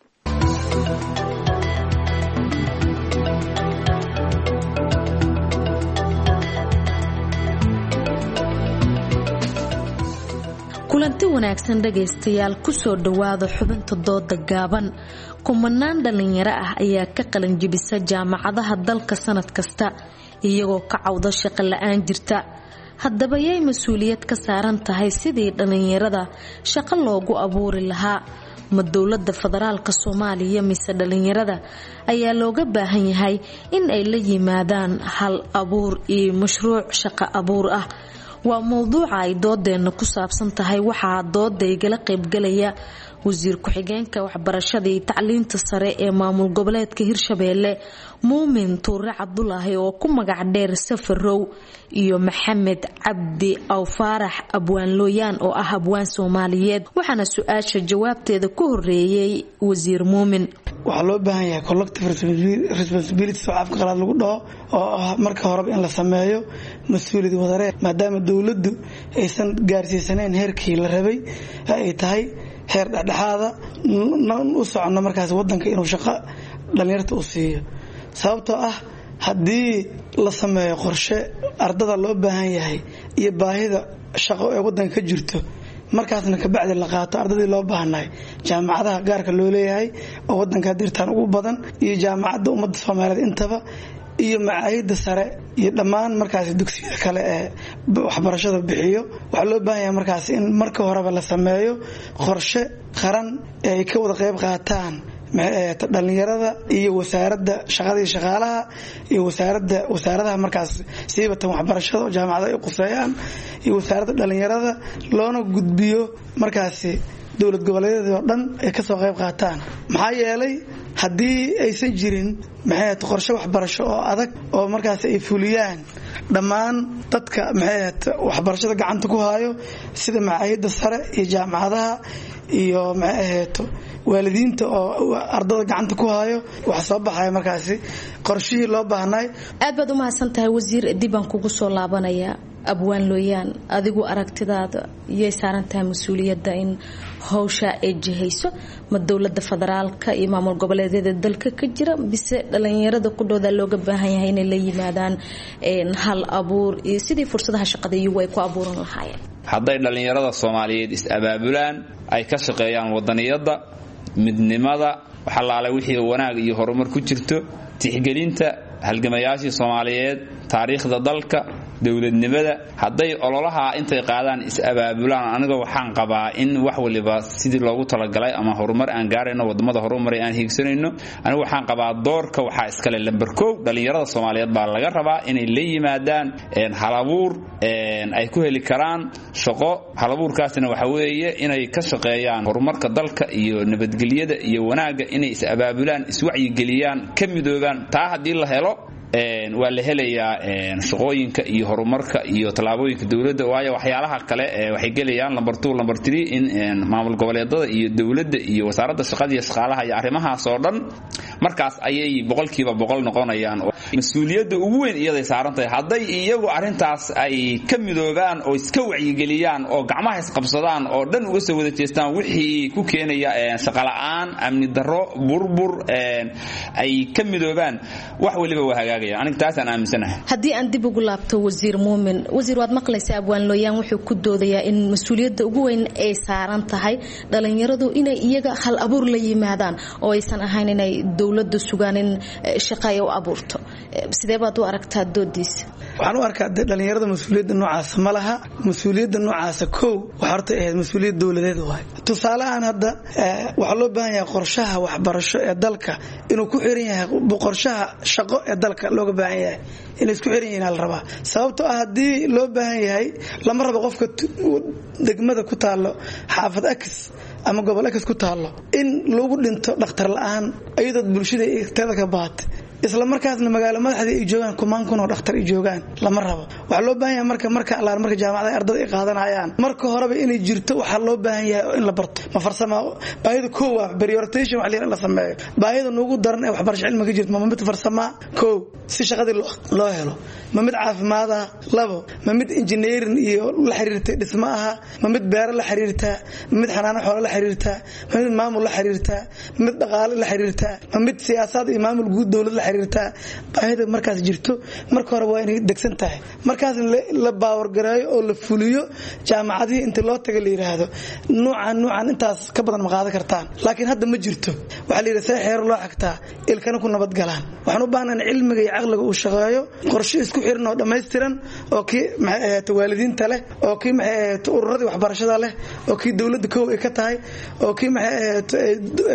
kulanti wanaagsan dhegaystayaal, kusoo dhawaada xubinta dooda gaaban. kumanaan dhalinyaro ah ayaa ka qalin jebisa jaamacadaha dalka sanad kasta iyagoo ka cawda shaqo la-aan jirta. haddaba yay mas-uuliyad ka saaran tahay sidii dhalinyarada shaqo loogu abuuri lahaa? ma dowladda federaalka Soomaaliya mise dhalinyarada ayaa looga baahan yahay in ay la yimaadaan hal abuur iyo mashruuc shaqo abuur ah? waa mowduuca ay doodeena ku saabsan tahay. waxaa dooda igala qaybgalaya wasiir ku-xigeenka waxbarashada iyo tacliinta sare ee maamul goboleedka Hirshabeelle Muumin Tuure Cabdulaahi oo ku magac dheer Safarow, iyo Maxamed Cabdi Aw Faarax Abwaan Looyaan oo ah abwaan Soomaaliyeed. waxaana su-aasha jawaabteeda ku horeeyay wasiir Muumin. waxaa loo baahan yahay collective responsibility oo afka qalaad lagu dhaho, oo ah marka horeba in la sameeyo mas-uuliyad wadareed, maadaama dowladdu aysan gaarsiisanayn heerkii la rabay, ay tahay heer dhexdhexaada u socono markaas wadanka inuu shaqo dhalinyarta u siiyo. sababtoo ah haddii la sameeyo qorshe ardada loo baahan yahay iyo baahida shaqo ee wadanka ka jirto, markaasna kabacdi la qaato ardadii loo baahnaay jaamacadaha gaarka loo leeyahay oo wadanka dirtaan ugu badan, iyo jaamacadda ummadda Soomaaliyeed intaba, iyo macaahidda sare iyo dhammaan markaas dugsiyada kale ee waxbarashada bixiyo. waxaa loo baahan yahay markaas in marka horeba la sameeyo qorshe qaran ee ay ka wada qayb qaataan dhalinyarada iyo wasaaradda shaqada iyo shaqaalaha iyo wasaaradda wasaaradaha markaas siibatan waxbarashada oo jaamacadaha ay quseeyaan, iyo wasaaradda dhalinyarada, loona gudbiyo markaasi dowlad goboleedyada oo dhan ay ka soo qayb qaataan. maxaa yeelay haddii aysan jirin maxay ahayd qorshe waxbarasho oo adag oo markaas ay fuliyaan dhammaan dadka maxay ahayd waxbarashada gacanta ku hayo sida macaahidda sare iyo jaamacadaha iyo maxay ahayd waalidiinta oo ardada gacanta ku hayo, waxa soo baxaya markaasi qorshihii loo baahnay. aad baad u mahadsan tahay wasiir. dib aan kugu soo laabanayaa abwaan looyaan adigu aragtidaada iyay saaran tahay mas-uuliyadda in howsha ay jihayso ma dowladda federaalka iyo maamul goboleedyada dalka ka jira bise dhalinyarada kudhooda looga baahan yahay inay la yimaadaan hal abuur iyo sidii fursadaha shaqada iyagu ay ku abuuran lahaayeen hadday dhalinyarada Soomaaliyeed is abaabulaan ay ka shaqeeyaan wadaniyada midnimada waxalaala wixii wanaag iyo horumar ku jirto tixgelinta halgamayaashii Soomaaliyeed taariikhda dalka dawladnimada hadday ololaha intay qaadaan is abaabulaan aniga waxaan qabaa in wax waliba sidii loogu talagalay ama horumar aan gaarayno wadamada horumar aan hiigsanayno aniga waxaan qabaa doorka waxa iska leh lambar kow dhalinyarada Soomaaliyeed baa laga rabaa inay la yimaadaan een halabuur een ay ku heli karaan shaqo halabuurkaasina waxa weeye inay ka shaqeeyaan horumarka dalka iyo nabadgelyada iyo wanaaga inay is abaabulaan is wacyi geliyaan ka midoobaan taa hadii la helo een waa la helayaa een shaqooyinka iyo horumarka iyo talaabooyinka dawladda waayo waxyaalaha kale ee waxay galayaan number two number three in een maamul goboleedyada iyo dawladda iyo wasaaradda shaqada iyo shaqaalaha iyo arrimahaas oo dhan markaas ayay boqolkiiba boqol noqonayaan mas'uuliyadda ugu weyn iyada saaran tahay haday iyagu arintaas ay ka midoobaan oo iska wacyi geliyaan oo gacmaha is qabsadaan oo dhan uga soo wada jeestaan wixii ku keenaya een shaqo la'aan amni darro burbur een ay ka midoobaan wax waliba waa haddii aan dib ugu laabto wasiir muumin wasiir waad maqlaysaa abwaan looyaan wuxuu ku doodayaa in mas-uuliyadda ugu weyn ay saaran tahay dhalinyaradu inay iyaga hal abuur la yimaadaan oo aysan ahayn inay dowladda sugaan in shaqo ay u abuurto sidee baad u aragtaa doodiisa waxaan u arkaa dhalinyarada mas-uuliyadda noocaasa ma laha mas-uuliyadda noocaasa kow waxaa horta ahayd mas-uuliyad dowladeed waay tusaalehaan hadda waxaa loo baahan yahay qorshaha waxbarasho ee dalka inuu ku xiran yahay qorshaha shaqo ee dalka looga baahan yahay in isku xiran yihiin la rabaa sababtoo ah hadii loo baahan yahay lama rabo qofka degmada ku taalo xaafad X ama gobol X ku taalo in lagu dhinto dhakhtar la'aan ayadoo bulshada ay tada ka baad isla markaasna magaalo madaxda ay joogan kumaan kun oo dhakhtar ay joogan lama rabo waxa loo baahan yahay marka marka Allah marka jaamacada ardada ay qaadanayaan marka horeba inay jirto waxa loo baahan yahay in la barto ma farsamo baahida koow ah prioritization waxa la sameeyo baahida ugu daran ee waxbarasho cilmiga jirto ma mid farsamo koow si shaqada loo helo ma mid caafimaad ah labo ma mid engineering iyo la xiriirtay dhismaha ma mid beer la xiriirta ma mid xanaano xoolo la xiriirta ma mid maamul la xiriirta ma mid dhaqaale la xiriirta ma mid siyaasad iyo maamul guud dawladda xiriirta baahida markaas jirto marka hore waa inay degsan tahay markaas la baawar gareeyo oo la fuliyo jaamacadii inta loo tago la yiraahdo noocan noocan intaas ka badan ma qaadan kartaan laakiin hadda ma jirto waxa la yiraahdaa xeer loo xigtaa ilkana ku nabad galaan waxaan u baahanahay cilmiga iyo aqliga uu shaqeeyo qorshe isku xiran oo dhameystiran oo ki maxay waalidiinta leh oo ki maxay ururada waxbarashada leh oo ki dawladda koow ay ka tahay oo ki maxay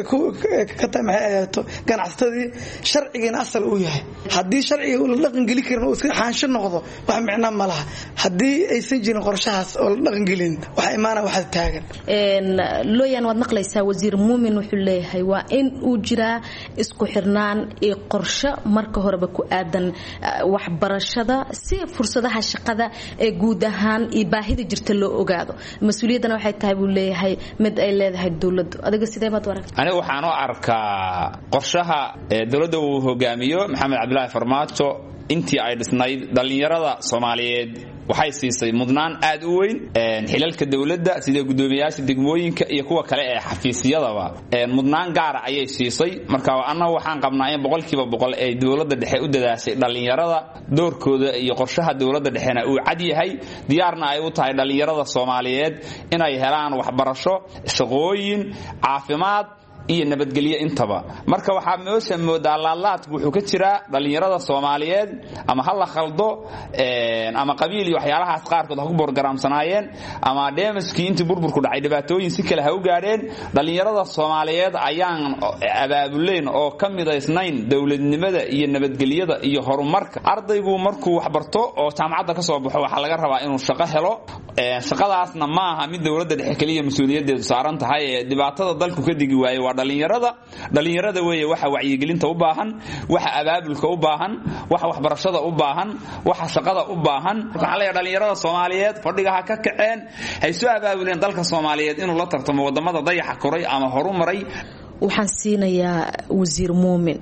ka tahay maxay ganacsatadii sharciga asal uu yahay hadii sharciga uu la dhaqan gali karin oo iska xaansho noqdo wax micna ma laha hadii aysan jirin qorshahaas oo la dhaqan galin waxa imaana waxa taagan een looyaan wad maqlaysaa wasiir muumin wuxuu leeyahay waa in uu jiraa isku xirnaan ee qorshe marka horeba ku aadan waxbarashada si fursadaha shaqada ee guud ahaan iyo baahida jirta loo ogaado mas'uuliyadana waxay tahay buu leeyahay mid ay leedahay dawladdu adiga sidee baad u aragtaa aniga waxaan u arkaa qorshaha dawladda uu hogaamiyo maxamed cabdullaahi farmaajo intii ay dhisnayd dhalinyarada Soomaaliyeed waxay siisay mudnaan aad u weyn een xilalka dawladda sida gudoomiyaasha degmooyinka iyo kuwa kale ee xafiisyadaba een mudnaan gaar ah ayay siisay marka annagu waxaan qabnaa in boqolkiiba boqol ay dawladda dhexe u dadaashay dhalinyarada doorkooda iyo qorshaha dawladda dhexena uu cad yahay diyaarna ay u tahay dhalinyarada Soomaaliyeed inay helaan waxbarasho shaqooyin caafimaad iyo nabadgelyo intaba marka waxa meesha moodaa laalaad wuxuu ka jiraa dhalinyarada Soomaaliyeed ama hal la khaldo een ama qabiil iyo waxyaalahaas qaarkood ha ku borgaraamsanaayeen ama deemiskii intii burburku dhacay dhibaatooyin si kale ha u gaareen dhalinyarada Soomaaliyeed ayaan abaabuleen oo kamidaysnayn dawladnimada iyo nabadgelyada iyo horumarka ardaygu markuu wax barto oo jaamacadda ka soo baxo waxa laga rabaa inuu shaqo helo ee shaqadaasna ma aha mid dawladda dhexe kaliya mas'uuliyadeedu saaran tahay ee dhibaatada dalku ka digi waayay dhalinyarada dhalinyarada weeye waxa wacyi gelinta u baahan waxa abaabulka u baahan waxa waxbarashada u baahan waxa shaqada u baahan waxa la dhalinyarada Soomaaliyeed fadhiga ha ka kaceen hay soo abaabuleen dalka Soomaaliyeed inuu la tartamo wadamada dayaxa koray ama horumaray waxaan siinayaa wasiir muumin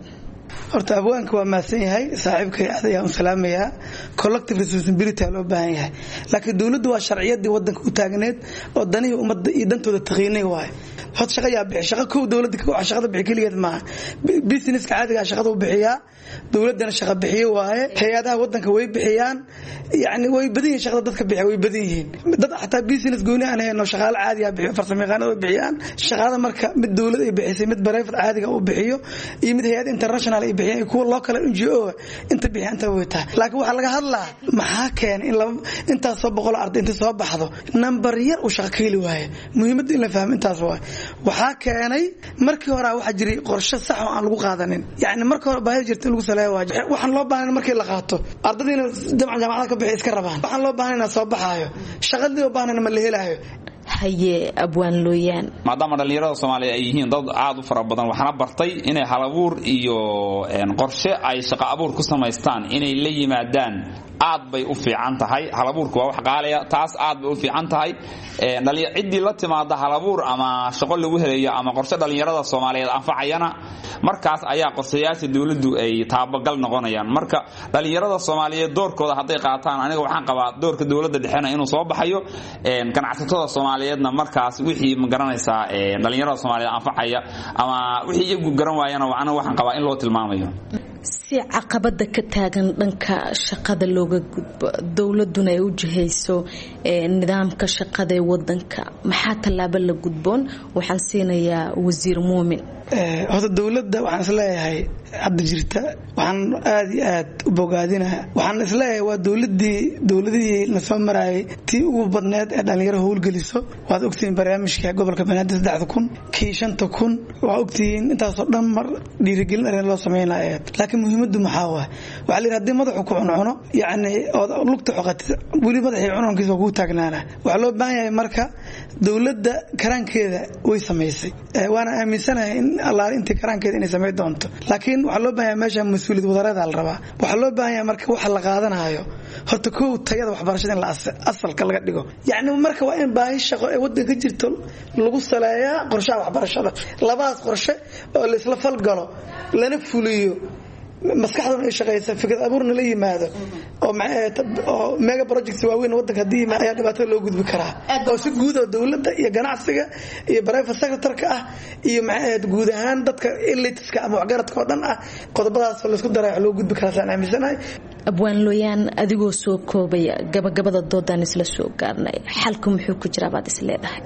horta abwaanka waa maasan yahay saaxiibkay aad ayaan u salaamayaa collective responsibility loo baahan yahay laakiin dawladdu waa sharciyadii wadanka u taagneed oo danihii ummadda iyo dantooda taqiinay waay hod shaqo yaa bixi shaqo kow dawladda ka wax shaqada bixi kaligeed ma businesska caadiga shaqada u bixiyaa dawladana shaqo bixiyo waaye hay'adaha wadanka way bixiyaan yani way badan yihiin shaqada dadka bixiya way badan yihiin dad xataa business gooni aan hayno shaqaale caadi ah bixiyo farsamayaqaanada way bixiyaan shaqada marka mid dawlad ay bixisay mid private caadiga u bixiyo iyo mid hay'ad international ay bixiyaan kuwa local N G O inta bixiyanta way tahay laakiin waxa laga hadlaa maxaa keen in intaas soo boqol arday inta soo baxdo number yar u shaqo keli waaye muhiimadda in la fahmo intaas waaye waxa keenay markii hore waxa jiray qorshe sax oo aan lagu qaadanin yani markii hore baahi jirtay lagu saleeyo waxaan loo baahnaa markii la qaato ardaydiina jaamacadaha ka bixi iska rabaan waxaan loo baahnaa soo baxaayo shaqadii oo baahnaa ma la helayo haye abwaan looyaan maadaama dhalinyarada Soomaaliyeed ay yihiin dad aad u fara badan waxana bartay inay halabuur iyo qorshe ay shaqo abuur ku samaystaan inay la yimaadaan aad bay u fiican tahay halabuurku waa wax qaaliya taas aad bay u fiican tahay dhalinyarada cidii la timaada halabuur ama shaqo lagu helayo ama qorshe dhalinyarada Soomaaliyeed anfacayana markaas ayaa qorshayaasha dawladdu ay taabagal noqonayaan marka dhalinyarada Soomaaliyeed doorkooda haday qaataan aniga waxaan qabaa doorka dawladda dhexena inuu soo baxayo ganacsatada Soomaaliyeedna markaas wixii ma garanaysaa dhalinyarada Soomaaliyeed anfacaya ama wixii iyagu garan waayana waxaan qabaa in loo tilmaamayo si caqabada ka taagan dhanka shaqada looga gudbo dawladuna ay u jihayso nidaamka shaqada ee wadanka maxaa talaabo la gudboon waxaan siinayaa wasiir Muumin ee hada dawladda waxaan isleeyahay hadda jirta waxaan aad iyo aad u bogaadinahay waxaan isleeyahay waa dawladii dawladii la soo maray tii ugu badneed ee dhalinyaro howlgeliso waad ogtiin barnaamijka gobolka Banaadir saddex kun kii shan kun waa ogtiin intaas oo dhan mar dhiirigelin arrin loo sameeyay laakiin muhiimadu maxaa waa waxa la yiraahdaa madaxu ku cuno yaani oo lugta xoqatay wali madaxii cunonkiisa ugu taagnaana waxa loo baahan yahay marka dawladda karaankeeda way sameysay waana aaminsanahay in Allah intii karaankeeda inay sameey doonto laakiin waxa loo baahan yahay meesha mas'uuliyad wadareed la rabaa waxa loo baahan yahay marka waxa la qaadanayo horta koow tayada waxbarashada in la asalka laga dhigo yaani marka waa in baahi shaqo ee wadanka jirto lagu saleeyaa qorshaha waxbarashada labaas qorshe oo la isla falgalo lana fuliyo maskaxdana ay shaqeysa fikrad abuurna la yimaado oo oo mega projects waaweyn wadanka hadii ma ayaa dhibaato loo gudbi karaa oo si guud oo dawladda iyo ganacsiga iyo private sector-ka ah iyo maxay guud ahaan dadka elitiska ama waxgaradka oo dhan ah qodobadaas la isku daray loo gudbi karaa saan aaminsanahay abwaan looyaan adigoo soo koobaya gabagabada doodan isla soo gaarnay xalku muxuu ku jiraa baad isleedahay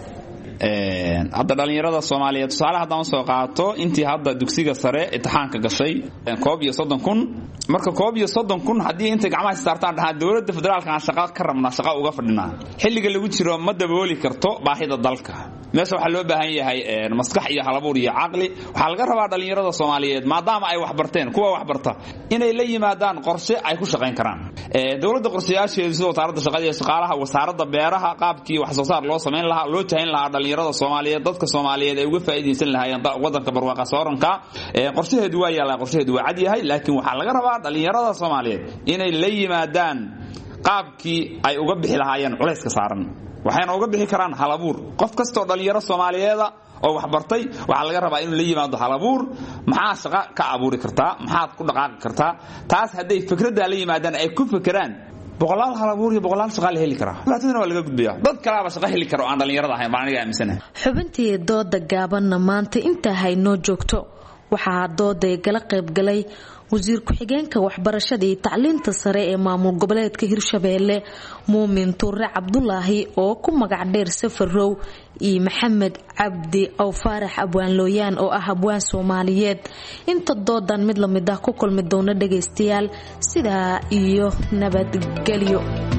een hadda dhalinyarada Soomaaliyeed tusaale hadaan soo qaato intii hadda dugsiga sare imtixaanka gashay koob iyo soddon kun marka koob iyo soddon kun hadii inta gacmaha saartaan dhaha dawladda federaalka aan shaqo ka rabna shaqo uga fadhinaa xilliga lagu jiro ma dabooli karto baahida dalka meesha waxa loo baahan yahay maskax iyo halabuur iyo aqli waxa laga rabaa dhalinyarada Soomaaliyeed maadaama ay wax barteen kuwa wax barta inay la yimaadaan qorshe ay ku shaqeyn karaan ee dawladda qorshayaasheedu sidoo wasaaradda shaqada iyo shaqaalaha wasaaradda beeraha qaabkii wax soo saar loo sameyn lahaa loo tahin lahaa dhalinyarada Soomaaliyeed dadka Soomaaliyeed ay uga faa'iideysan lahaayeen wadanka barwaaqo sooranka ee qorshaheedu waa yaala qorshaheedu waa cad yahay laakiin waxa laga rabaa dhalinyarada Soomaaliyeed inay la yimaadaan qaabkii ay uga bixi lahaayeen culayska saaran waxayna uga bixi karaan halabuur qof kasto dhalinyaro Soomaaliyeed oo wax bartay waxa laga rabaa inuu la yimaado halabuur maxaa shaqo ka abuuri kartaa maxaad ku dhaqaaqi kartaa taas haday fikradda la yimaadaan ay ku fikiraan boqolaal halabuur iyo boqolaal shaqo la heli karaa laatadana waa laga gudbiyaa dad kale ba shaqo heli karo aan dhalinyarada ahayn baan aniga aaminsanahay xubintii dooda gaabanna maanta inta hayno joogto waxa dooday gala qayb galay wasiir ku-xigeenka waxbarashada iyo tacliinta sare ee maamul goboleedka Hirshabeelle Muumin Tuure Cabdullaahi oo ku magac dheer Safarow iyo Maxamed Cabdi oo Faarax Abwaan Looyaan oo ah abwaan Soomaaliyeed inta doodan mid la mid ah ku kulmi doona dhageystayaal sida iyo nabadgelyo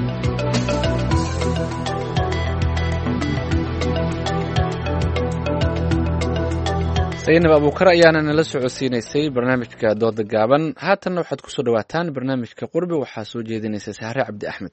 Zainab Abuukar ayaana nala socodsiinaysay barnaamijka dooda gaaban haatan waxaad ku soo dhawaataan barnaamijka qurbi waxa soo jeedinaysa Sahre Cabdi Axmed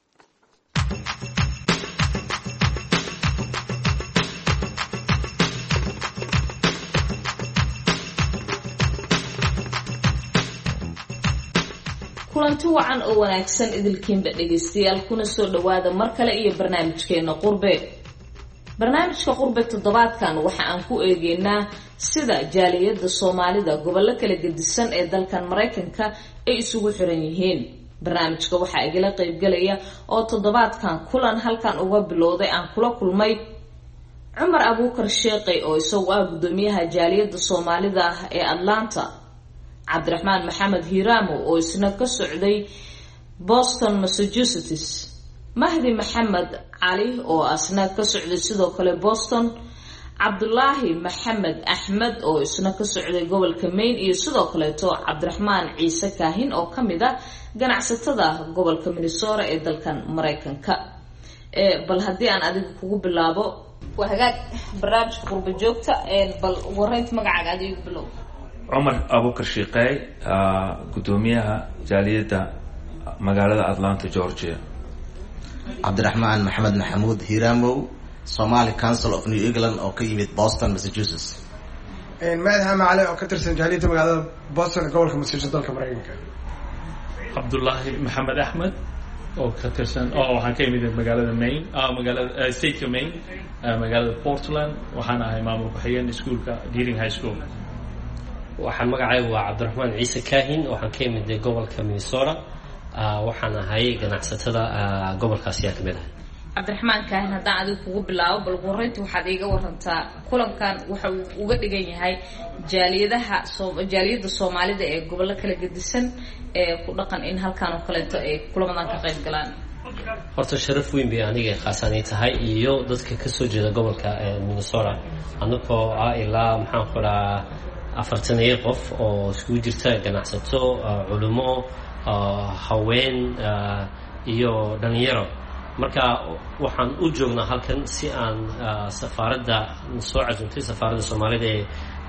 kulanti wacan oo wanaagsan idilkiinba dhageystayaal kuna soo dhawaada mar kale iyo barnaamijkeena qurbe barnaamijka qurbe toddobaadkan waxa aan ku eegeynaa sida jaaliyada Soomaalida gobollo kala gedisan ee dalkan Mareykanka ay isugu xiran yihiin. barnaamijka waxaa igala qayb galaya oo toddobaadkan kulan halkan uga bilowday aan kula kulmay Cumar Abuukar Sheekay oo isagu ah gudoomiyaha jaaliyada Soomaalida ee Atlanta, Cabdiraxmaan Maxamed Hiiraamo oo isna ka socday Boston, Massachusetts, Mahdi Maxamed Cali oo asna ka socday sidoo kale Boston, Cabdullaahi Maxamed Axmed oo isna ka socday gobolka Maine iyo sidoo kale to Cabdiraxmaan Ciise Kaahin oo kamid ah ganacsatada gobolka Minnesota ee dalkan Mareykanka. ee bal hadii aan adiga kugu bilaabo waa hagaag barnaamijka qurba joogta ee bal wareynta magacaaga adiga bilow. Cumar Abuukar Sheekay, gudoomiyaha jaaliyada magaalada Atlanta, Georgia. Cabdiraxmaan Maxamed Maxamuud Hiiraamo, Somali Council of New England oo ka yimid Boston, Massachusetts. een Mahdi Macali oo ka tirsan jaaliyada magaalada Boston gobolka Massachusetts dalka Mareykanka. Cabdullaahi Maxamed Axmed oo ka tirsan oo waxaan ka yimid magaalada Maine, ah magaalada state Maine, magaalada Portland. waxaan ahay maamul ku xigeen iskuulka Deering High School. waxaan magacaygu waa Cabdiraxmaan Ciise Kaahin, waxaan ka yimid gobolka Minnesota. waxaan ahay ganacsatada gobolkaasi ka mid ah. Cabdiraxmaan Kaahin, haddaan adiga kugu bilaabo bal wareynta waxaad iiga warantaa kulankan waxa uu uga dhigan yahay jaaliyadaha jaaliyada Soomaalida ee gobollo kala gedisan ee ku dhaqan in halkaan oo kaleeto ay kulamadan ka qayb galaan. horta sharaf weyn bay aniga khaasanay tahay iyo dadka ka soo jeeda gobolka Minnesota. anagoo ah ilaa maxaan ku dhahaa afartan iyo qof oo isku jirta ganacsato, culimo, haween iyo dhalinyaro. marka waxaan u joognaa halkan si aan safaaradda soo casuuntay safaaradda Soomaalida ee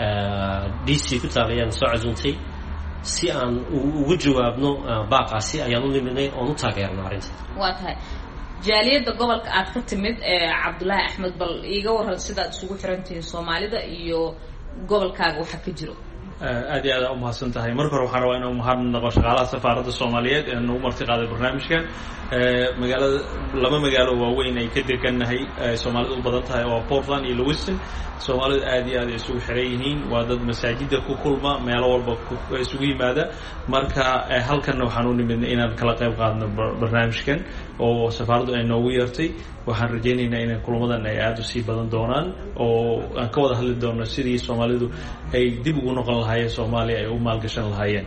D C ku taaliyaan soo casuuntay si aan ugu jawaabno baaqaasi ayaan u nimidnay oo u taageerno arrinta. waa tahay jaaliyada gobolka aad ka timid ee Cabdullaahi Axmed, bal iiga waran sida aad isugu xirantihiin Soomaalida iyo gobolkaaga waxa ka jiro. aad iyo aad u mahadsan tahay. marka hore waxaan rabaa inaan mahadnaqo shaqaalaha safaaradda Soomaaliyeed ee nagu marti qaaday barnaamijkan. magaalada laba magaalo waaweyn ay ka degannahay Soomaalidu u badan tahay oo Portland iyo Lewiston. Soomaalidu aad iyo aad ay isugu xiran yihiin, waa dad masaajida ku kulma, meelo walba isugu yimaada. marka halkan waxaan u nimidnay inaan kala qayb qaadno barnaamijkan oo safaaraddu ay noogu yeertay. waxaan rajaynaynaa in kulamadan ay aad u sii badan doonaan oo aan ka wada hadli doono sidii Soomaalidu ay dib ugu noqon lahaayeen Soomaaliya ay u maalgashan lahaayeen.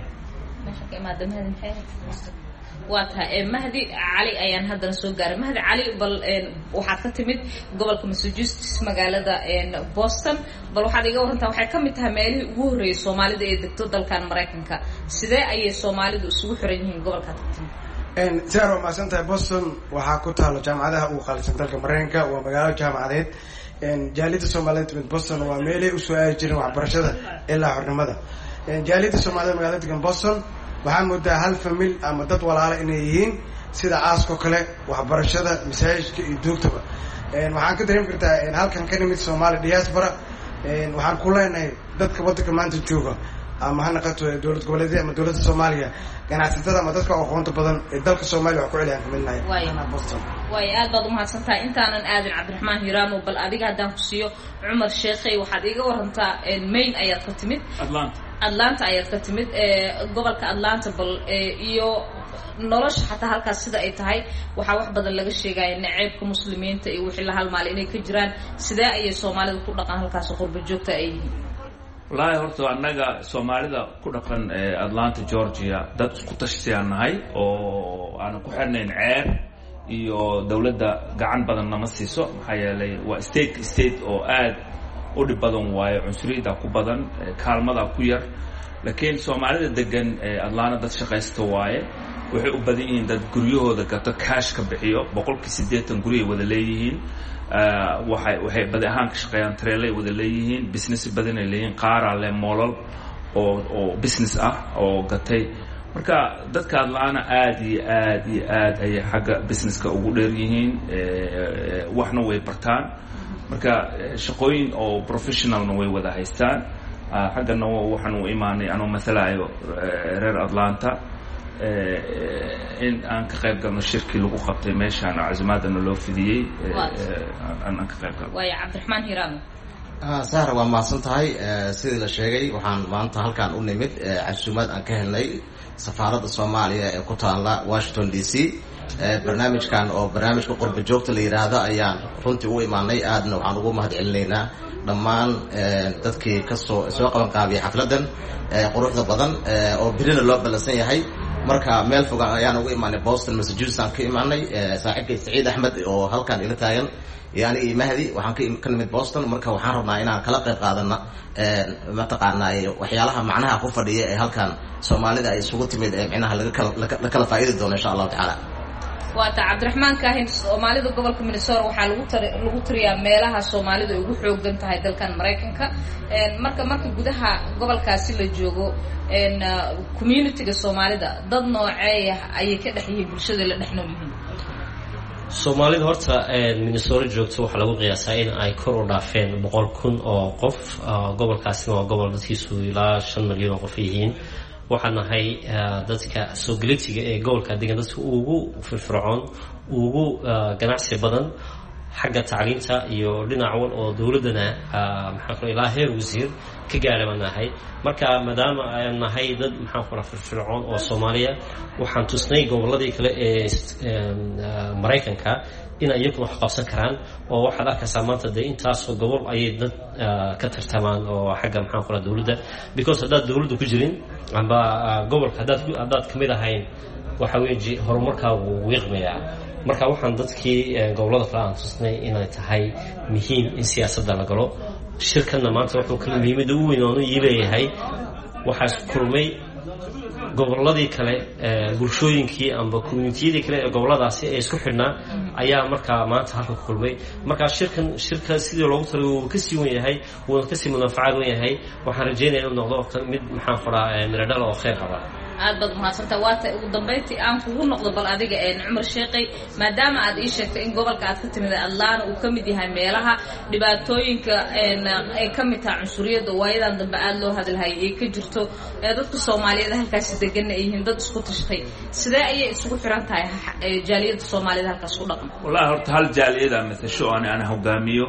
waa tahay Mahdi Cali ayaan haddana soo gaaray. Mahdi Cali, bal waxaad ka timid gobolka Massachusetts magaalada Boston. bal waxaad iga warantaa waxay ka mid tahay meelihii ugu horreeyay Soomaalida ee degto dalkan Mareykanka. sidee ayay Soomaalidu isugu xiran yihiin gobolkaad ka timid? een zero ma santahay Boston waxaa ku taalo jaamacadaha ugu qaalisan dalka Mareykanka, waa magaalo jaamacadeed. een jaaliyada Soomaalida timid Boston waa meelay u soo aadi jireen waxbarashada ilaa xornimada. een jaaliyada Soomaalida magaalada degan Boston waxaa moodaa hal famil ama dad walaala inay yihiin, sida aaskoo kale, waxbarashada, masaajidka iyo duugtaba. een waxaan ka dareemi kartaa in halkan ka nimid Soomaali diaspora. een waxaan ku leenahay dadka waddanka maanta jooga ama ha noqoto dowlad goboleedyada ama dowladda Soomaaliya, ganacsatada ama dadka aqoonta badan ee dalka Soomaaliya wax ku celiyaan ka midnahay. Boston way aad baad u mahadsantahay. intaanan aadin Cabdiraxmaan Hiiraamo, bal adiga haddaan ku siiyo Cumar Sheekay, waxaad iiga warantaa Maine ayaad ka timid. Atlanta Atlanta ayaad ka timid ee gobolka Atlanta, bal iyo nolosha xataa halkaas sida ay tahay waxaa wax badan laga sheegaya naceebka muslimiinta iyo wixii la halmaal inay ka jiraan. sidee ayay Soomaalidu ku dhaqan halkaas qurba joogta ay yihiin? wallaahi horta annaga Soomaalida ku dhaqan Atlanta, Georgia dad isku tashiyaan nahay oo aan ku xirnayn ceeb iyo dawladda gacan badan nama siiso. maxaa yeelay waa state state oo aad u dhib badan waayo, cunsuriyada ku badan, kaalmada ku yar. laakiin Soomaalida degan Atlanta dad shaqaysta waaye, waxay u badan yihiin dad guryahooda gato cash ka bixiyo. boqolkiiba siddeetan guri ay wada leeyihiin. waxay waxay badi ahaan ka shaqeeyaan trailer wada leeyihiin, business badan ay leeyihiin, qaara leh moolal oo oo business ah oo gatay. marka dadka Atlanta aad iyo aad iyo aad ay xagga businesska ugu dheer yihiin, waxna way bartaan. marka shaqooyin oo professionalna way wada haystaan. xaggana waxaan u imaanay anoo mathalaayo reer Atlanta. in aan ka qayb galno shirkii lagu qabtay meeshaan casimaadana loo fidiyey aan ka qayb galno. waaya cabdiraxmaan hiraamo. sahra waa mahadsan tahay. sidii la sheegay waxaan maanta halkaan u nimid casuumaad aan ka helnay safaaradda soomaaliya ee ku taalla washington d c. barnaamijkan oo barnaamijka qurba joogta la yidhaahdo ayaan runtii u imaanay. aadna waxaan ugu mahad celinaynaa dhammaan dadkii kasoo soo qaban qaabiyay xafladan quruxda badan oo birina loo ballansan yahay. marka meel fogaan ayaan ugu imaanay boston massachusetts aan ka imaanay. saaxiibkay saciid axmed oo halkaan ila taagan iyo aniga iyo mahdi waxaan ka nimid boston. marka waxaan rabnaa inaan kala qayb qaadana mataqaanaa waxyaalaha macnaha ku fadhiya ee halkaan soomaalida ay isugu timid ee micnaha la kala faa'iidi doono insha allahu tacaala. waata cabdiraxmaan kaahin, soomaalida gobolka minnesota waxaa lagu tar lagu tiriyaa meelaha soomaalidu ay ugu xoogan tahay dalkan maraykanka. marka marka gudaha gobolkaasi la joogo communitiga soomaalida dad nooceeya ayay ka dhex yihiin bulshada la dhex nool yihiin? soomaalida horta minnesota joogto waxaa lagu qiyaasaa in ay kor u dhaafeen boqol kun oo qof. gobolkaasina waa gobol dadkiisu ilaa shan milyan oo qof yihiin. waxaan nahay dadka soo galitiga ee gobolka degan dadka ugu firfircoon, ugu ganacsi badan xagga tacliinta iyo dhinac wal oo dowladana maxaa kale ilaa heer wasiir ka gaaray baan nahay. marka maadaama aan nahay dad maxaa kale firfircoon oo Soomaaliya, waxaan tusnay goboladii kale ee Mareykanka in ay iyagu wax qabsan karaan. oo waxaad arkaysaa maanta dee intaasoo gobol ayay dad ka tartamaan oo xagga maxaa kale dowladda, because haddaad dowladda ku jirin amba gobolka haddaad haddaad kamid ahayn waxa weeye horumarkaagu wiiqmayaa. marka waxaan dadkii gobolada kale aan tusnay inay tahay muhiim in siyaasadda la galo. shirkanna maanta wuxuu kala muhiimada ugu weyn oo uu leeyahay waxaa isku kulmay goboladii kale, bulshooyinkii amba communitiyadii kale ee goboladaasi ee isku xidhnaa ayaa markaa maanta halka ku kulmay. markaa shirkan shirka sidii loogu talay wuu kasii wan yahay, wuuna kasii munaafacad wan yahay. waxaan rajeynaya inuu noqdo mid maxaan faraa miradhal oo kheyr qaba. aad baad mahadsantaha. waata ugu dambayntii aan kugu noqdo bal adiga cumar sheekay, maadaama aad ii sheegtay in gobolka aad ka timid Atlanta uu ka mid yahay meelaha dhibaatooyinka ay ka mid tahay cunsuriyadda waayadan dambe aad loo hadalhayay ay ka jirto, dadka Soomaaliyeed halkaas degan ay yihiin dad isku tashtay, sidee ayay isugu xiran tahay jaaliyadda Soomaalida halkaas ku dhaqan? wallahi horta hal jaaliyada matasho aan ana hogaamiyo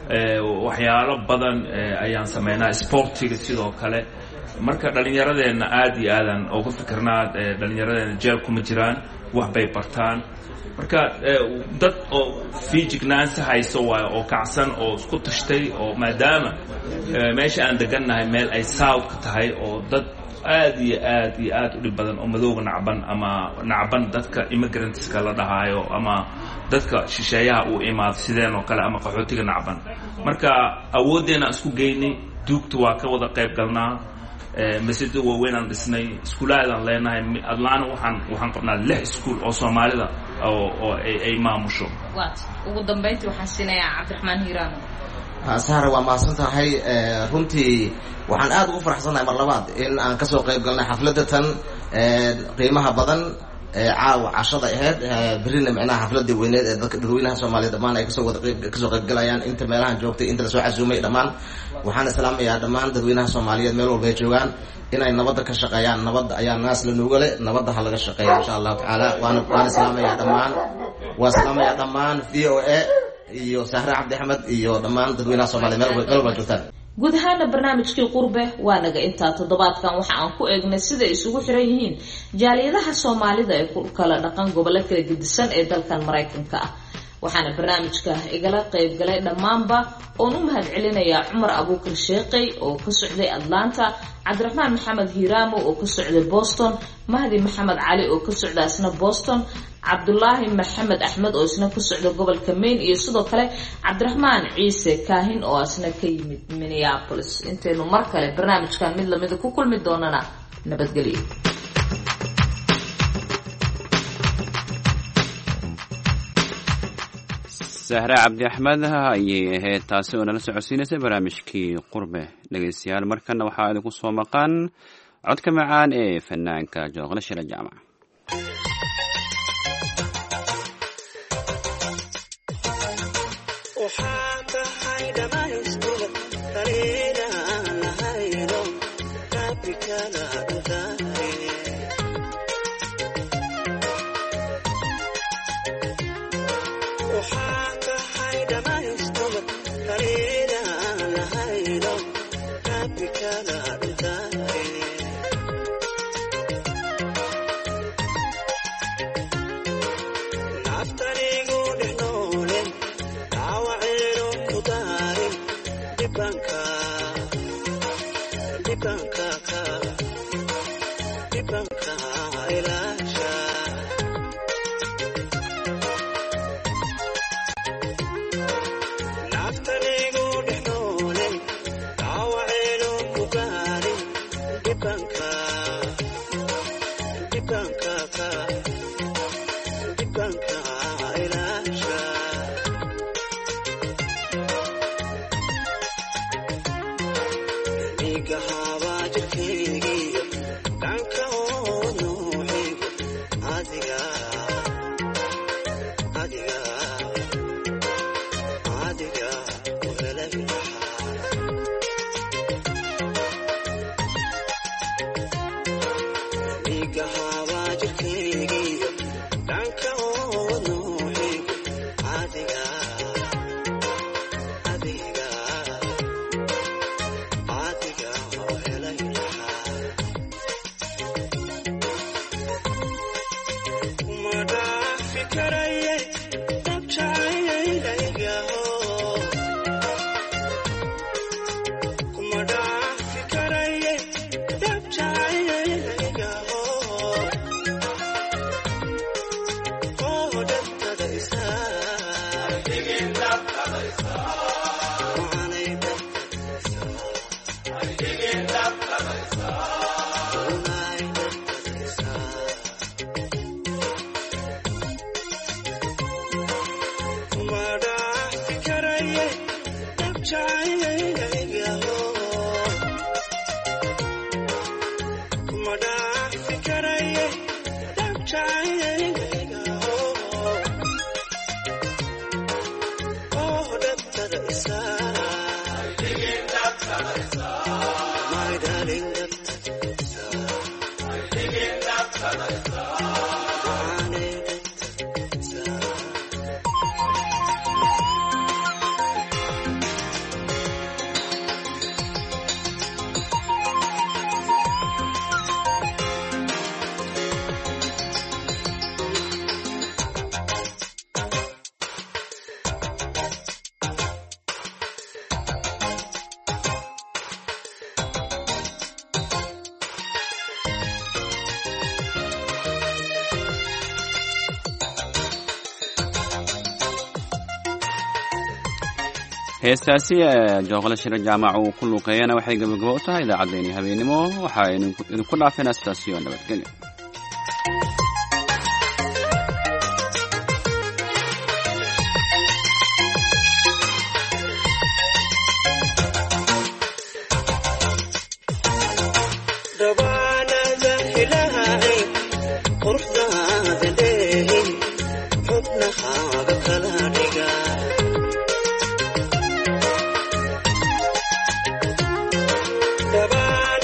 waxyaalo badan ayaan sameynaa, sportiga sidoo kale. marka dhalinyaradeenna aad iyo aadan uga fikirnaa, dhalinyaradeenna jeel kuma jiraan, wax bay bartaan. marka dad oo fiijignaansi hayso waayo, oo kacsan, oo isku tashtay, oo maadaama meesha aan degannahay meel ay south ka tahay, oo dad aad iyo aad iyo aad u dhib badan oo madowga nacban ama nacban dadka immigrantska la dhahaayo ama dadka shisheeyaha uu imaado sideen oo kale ama qaxootiga nacban. marka awooddeena isku geynay, duugta waa ka wada qayb galnaa, masjidda waaweyn aan dhisnay, iskuulaadaan leenahay. Atlanta waxaan waxaan qabnaa lix iskuul oo Soomaalida oo oo ay ay maamusho. waat ugu dambeyntii waxaan siinayaa Cabdiraxmaan Hiiraano. sahra waa mahadsan tahay. runtii waxaan aad ugu faraxsanahay mar labaad in aan kasoo qayb galnay xafladda tan qiimaha badan caawa cashada ahayd. berina micnaha xafladii weyneed ee dadka dadweynaha Soomaaliya dhammaan ay kasoo wada kasoo qayb galayaan, inta meelahan joogtay, inta lasoo casuumay dhammaan. waxaan islaamayaa dhammaan dadweynaha Soomaaliyeed meel walba ay joogaan inay nabadda ka shaqeeyaan. nabadda ayaa naas la nuuga leh, nabadda ha laga shaqeeya insha allahu tacaala. waana waan islaamayaa dhammaan waan islaamayaa dhammaan v o a iyo Sahra Cabdi Axmed iyo dhammaan dadweynaha Soomaaliyeed meel walba meel walba joogtaan. guud ahaana barnaamijkii qurbe waa naga intaa. toddobaadkan waxa aan ku eegnay sida isugu xiran yihiin jaaliyadaha Soomaalida ee ku kala dhaqan gobollo kala gedisan ee dalkan Mareykanka ah. waxaana barnaamijka igala qayb galay dhammaanba oon u mahad celinayaa Cumar Abuukar Sheekay oo ka socday Atlanta, Cabdiraxmaan Maxamed Hiiraamo oo ka socday Boston, Mahdi Maxamed Cali oo ka socday isna Boston, Cabdullaahi Maxamed Axmed oo isna ka socday gobolka Maine, iyo sidoo kale Cabdiraxmaan Ciise Kaahin oo isna ka yimid Minneapolis. intaynu mar kale barnaamijkan mid lamid ku kulmi doonana nabadgelyo. sahra cabdi axmed ayay ahayd taasi oo nala socodsiinaysay barnaamijkii qurbe. dhegaystayaal markana waxaa idinku soo maqan codka macaan ee fanaanka Jooqle Shire Jaamac. heestaasi jooqla shira jaamac uu ku luuqeeyana waxay gabagabo u tahay idaacaddeenii habeenimo waxa idinku dhaafeen astaasiyo nabadgelyo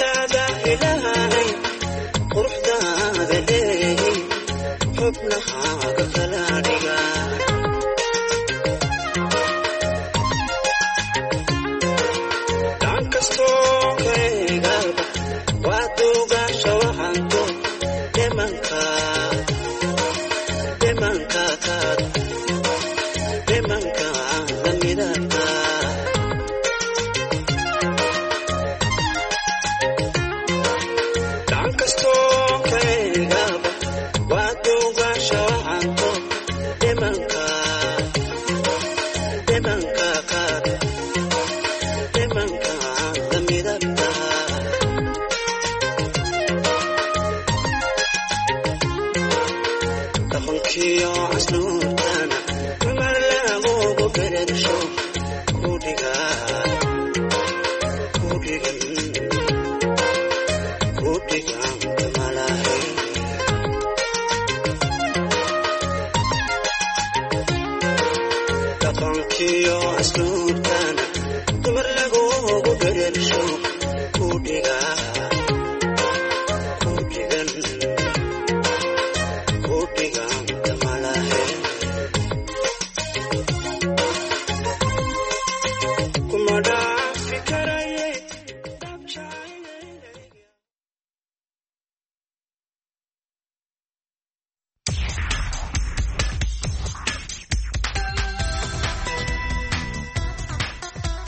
حبنا